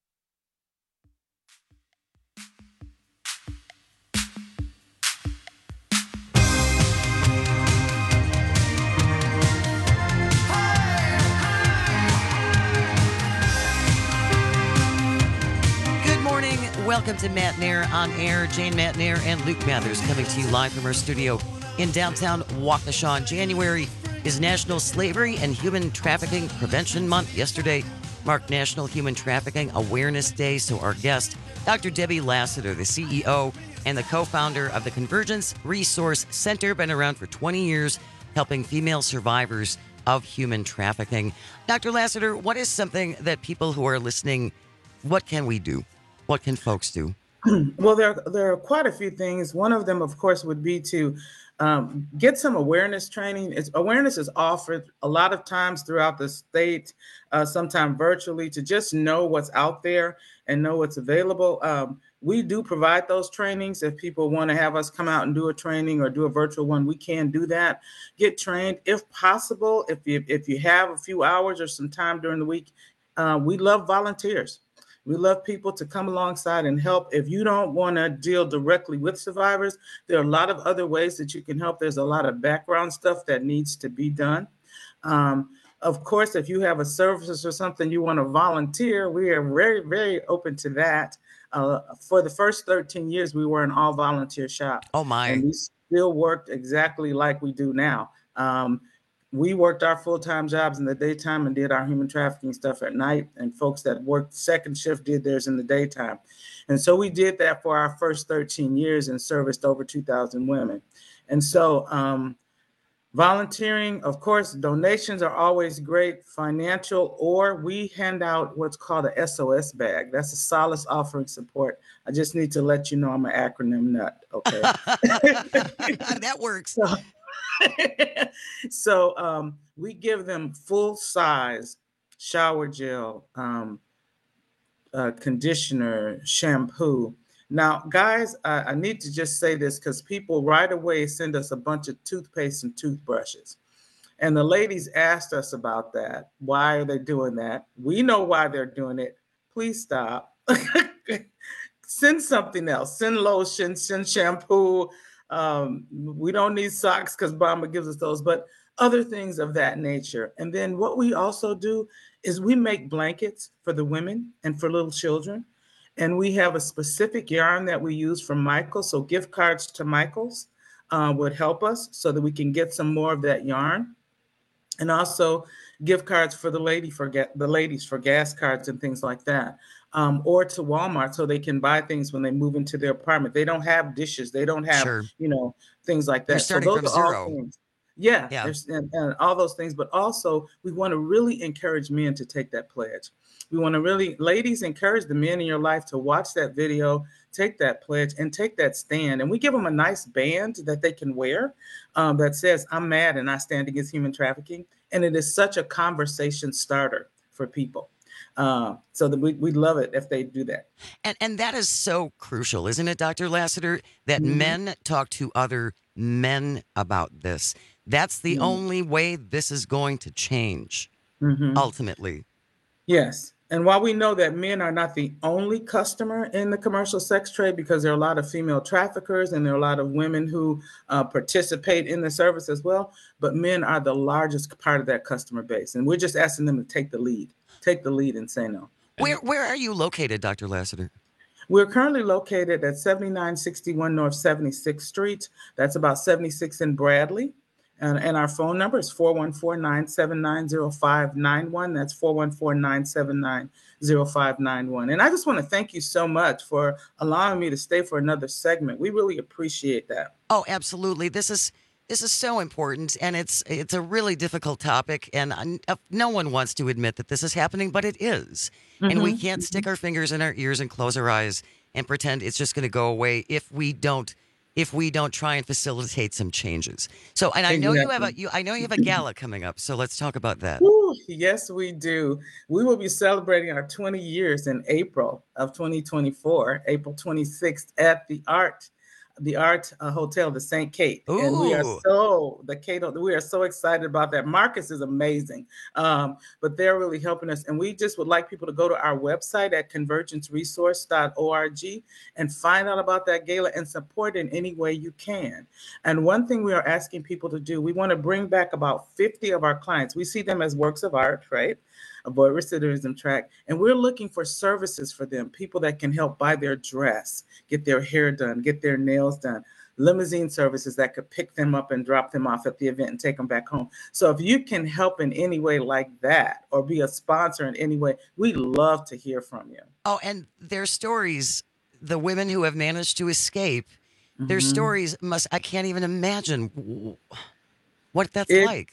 Good morning. Welcome to Matt Nair on Air. Jane Matt Nair and Luke Mathers coming to you live from our studio in downtown Waukesha. January is National Slavery and Human Trafficking Prevention Month. Yesterday marked National Human Trafficking Awareness Day. So our guest, Doctor Debbie Lassiter, the C E O and the co-founder of the Convergence Resource Center, been around for twenty years, helping female survivors of human trafficking. Doctor Lassiter, what is something that people who are listening, what can we do? What can folks do? Well, there, there are quite a few things. One of them, of course, would be to um, get some awareness training. It's, awareness is offered a lot of times throughout the state, uh, sometimes virtually, to just know what's out there and know what's available. Um, we do provide those trainings. If people want to have us come out and do a training or do a virtual one, we can do that. Get trained if possible. If you, if you have a few hours or some time during the week, uh, we love volunteers. We love people to come alongside and help. If you don't want to deal directly with survivors, there are a lot of other ways that you can help. There's a lot of background stuff that needs to be done. Um, of course, if you have a service or something you want to volunteer, we are very, very open to that. Uh, for the first thirteen years, we were an all volunteer shop. Oh, my. And we still worked exactly like we do now. Um, We worked our full-time jobs in the daytime and did our human trafficking stuff at night. And folks that worked second shift did theirs in the daytime. And so we did that for our first thirteen years and serviced over two thousand women. And so um, volunteering, of course, donations are always great, financial, or we hand out what's called a S O S bag. That's a solace offering support. I just need to let you know I'm an acronym nut, okay? That works. So, so um, we give them full size shower gel, um, uh, conditioner, shampoo. Now, guys, I, I need to just say this because people right away send us a bunch of toothpaste and toothbrushes. And the ladies asked us about that. Why are they doing that? We know why they're doing it. Please stop. Send something else. Send lotion, send shampoo. Um, we don't need socks because Obama gives us those, but other things of that nature. And then what we also do is we make blankets for the women and for little children. And we have a specific yarn that we use from Michaels. So gift cards to Michaels uh, would help us so that we can get some more of that yarn. And also gift cards for the lady for ga- the ladies for gas cards and things like that. Um, or to Walmart so they can buy things when they move into their apartment. They don't have dishes. They don't have, Sure. you know, things like that. They're So starting those from are all zero. things. Yeah, Yeah. there's- and, and all those things. But also, we want to really encourage men to take that pledge. We want to really, ladies, encourage the men in your life to watch that video, take that pledge, and take that stand. And we give them a nice band that they can wear um, that says, I'm mad and I stand against human trafficking. And it is such a conversation starter for people. Uh, so that we, we'd love it if they do that. And and that is so crucial, isn't it, Doctor Lassiter, that Mhm. men talk to other men about this. That's the Mhm. only way this is going to change, Mhm. ultimately. Yes. And while we know that men are not the only customer in the commercial sex trade, because there are a lot of female traffickers and there are a lot of women who uh, participate in the service as well, but men are the largest part of that customer base. And we're just asking them to take the lead, take the lead and say no. Where where are you located, Doctor Lassiter? We're currently located at seventy-nine sixty-one North seventy-sixth Street. That's about seventy-six in Bradley. And, and our phone number is four one four, nine seven nine, zero five nine one. That's four one four, nine seven nine, zero five nine one. And I just want to thank you so much for allowing me to stay for another segment. We really appreciate that. Oh, absolutely. This is this is so important, and it's it's a really difficult topic, and uh, no one wants to admit that this is happening, but it is. Mm-hmm. And we can't stick our fingers in our ears and close our eyes and pretend it's just going to go away if we don't if we don't try and facilitate some changes. So, and I know Exactly. you have a you I know you have a gala coming up, so let's talk about that. Woo, yes, we do. We will be celebrating our twenty years in April of twenty twenty-four, April twenty-sixth at the Art, the Art uh, Hotel, the Saint Kate. Ooh. And we are so the Kate. We are so excited about that. Marcus is amazing, um, but they're really helping us. And we just would like people to go to our website at convergence resource dot org and find out about that gala and support in any way you can. And one thing we are asking people to do, we want to bring back about fifty of our clients. We see them as works of art, right? Avoid recidivism track. And we're looking for services for them, people that can help buy their dress, get their hair done, get their nails done, limousine services that could pick them up and drop them off at the event and take them back home. So if you can help in any way like that or be a sponsor in any way, we'd love to hear from you. Oh, and their stories, the women who have managed to escape, their Mhm. stories must, I can't even imagine what that's It- like.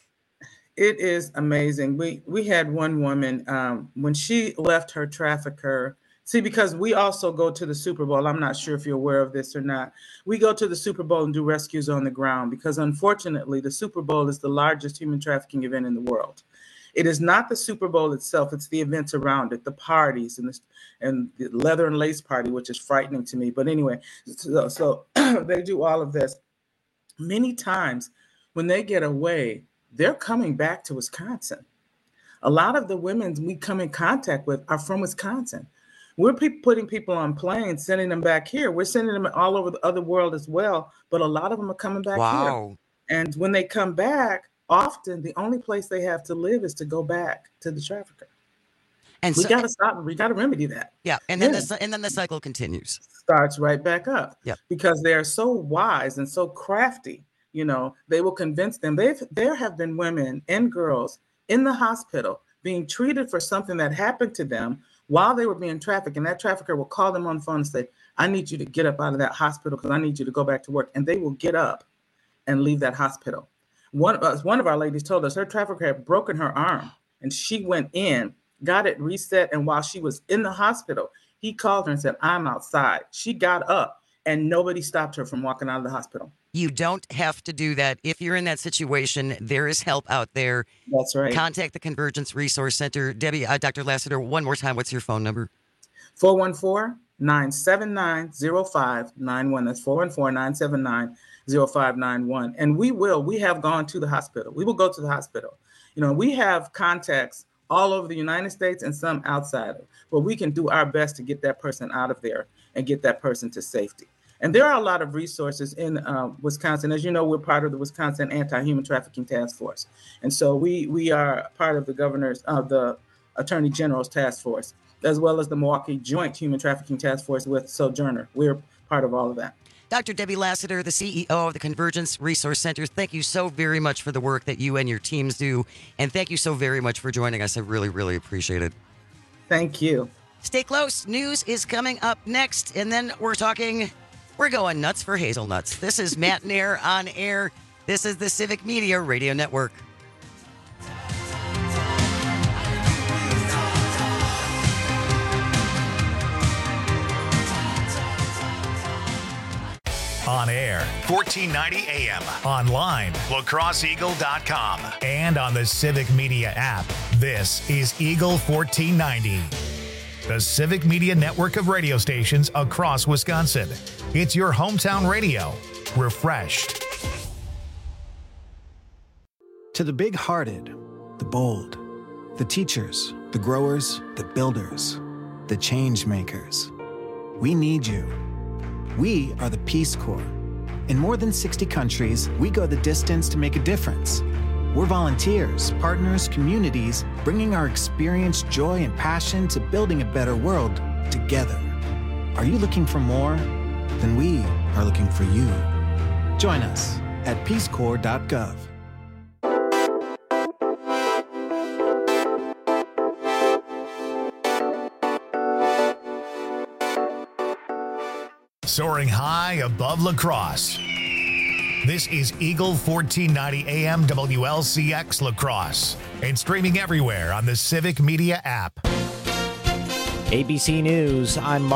It is amazing. We we had one woman um, when she left her trafficker. See, because we also go to the Super Bowl. I'm not sure if you're aware of this or not. We go to the Super Bowl and do rescues on the ground because, unfortunately, the Super Bowl is the largest human trafficking event in the world. It is not the Super Bowl itself; it's the events around it, the parties and the and the leather and lace party, which is frightening to me. But anyway, so, so they do all of this. Many times, when they get away, they're coming back to Wisconsin. A lot of the women we come in contact with are from Wisconsin. We're pe- putting people on planes, sending them back here. We're sending them all over the other world as well, but a lot of them are coming back Wow. here. And when they come back, often the only place they have to live is to go back to the trafficker. And we so- got to stop. We got to remedy that. Yeah, and then Yeah. the and then the cycle continues. Starts right back up. Yep. Because they're so wise and so crafty. You know, they will convince them. They've, there have been women and girls in the hospital being treated for something that happened to them while they were being trafficked. And that trafficker will call them on the phone and say, I need you to get up out of that hospital because I need you to go back to work. And they will get up and leave that hospital. One, uh, one of our ladies told us her trafficker had broken her arm and she went in, got it reset. And while she was in the hospital, he called her and said, I'm outside. She got up and nobody stopped her from walking out of the hospital. You don't have to do that. If you're in that situation, there is help out there. That's right. Contact the Convergence Resource Center. Debbie, uh, Doctor Lassiter, one more time, what's your phone number? four one four, nine seven nine, zero five nine one. That's four one four, nine seven nine, zero five nine one. And we will, we have gone to the hospital. We will go to the hospital. You know, we have contacts all over the United States and some outside of, but we can do our best to get that person out of there and get that person to safety. And there are a lot of resources in uh, Wisconsin. As you know, we're part of the Wisconsin Anti-Human Trafficking Task Force. And so we we are part of the governor's, uh, the Attorney General's task force, as well as the Milwaukee Joint Human Trafficking Task Force with Sojourner. We're part of all of that. Doctor Debbie Lassiter, the C E O of the Convergence Resource Center, thank you so very much for the work that you and your teams do. And thank you so very much for joining us. I really, really appreciate it. Thank you. Stay close. News is coming up next. And then we're talking... We're going nuts for hazelnuts. This is Matt Nair on air. This is the Civic Media Radio Network. On air, fourteen ninety A M. Online, la crosse eagle dot com. And on the Civic Media app. This is Eagle fourteen ninety. The Civic Media network of radio stations across Wisconsin. It's your hometown radio. Refreshed. To the big-hearted, the bold, the teachers, the growers, the builders, the change makers. We need you. We are the Peace Corps. In more than sixty countries, we go the distance to make a difference. We're volunteers, partners, communities, bringing our experience, joy, and passion to building a better world together. Are you looking for more? Then we are looking for you. Join us at peace corps dot gov. Soaring high above La Crosse. This is Eagle fourteen ninety A M W L C X La Crosse and streaming everywhere on the Civic Media app. A B C News, I'm Mark.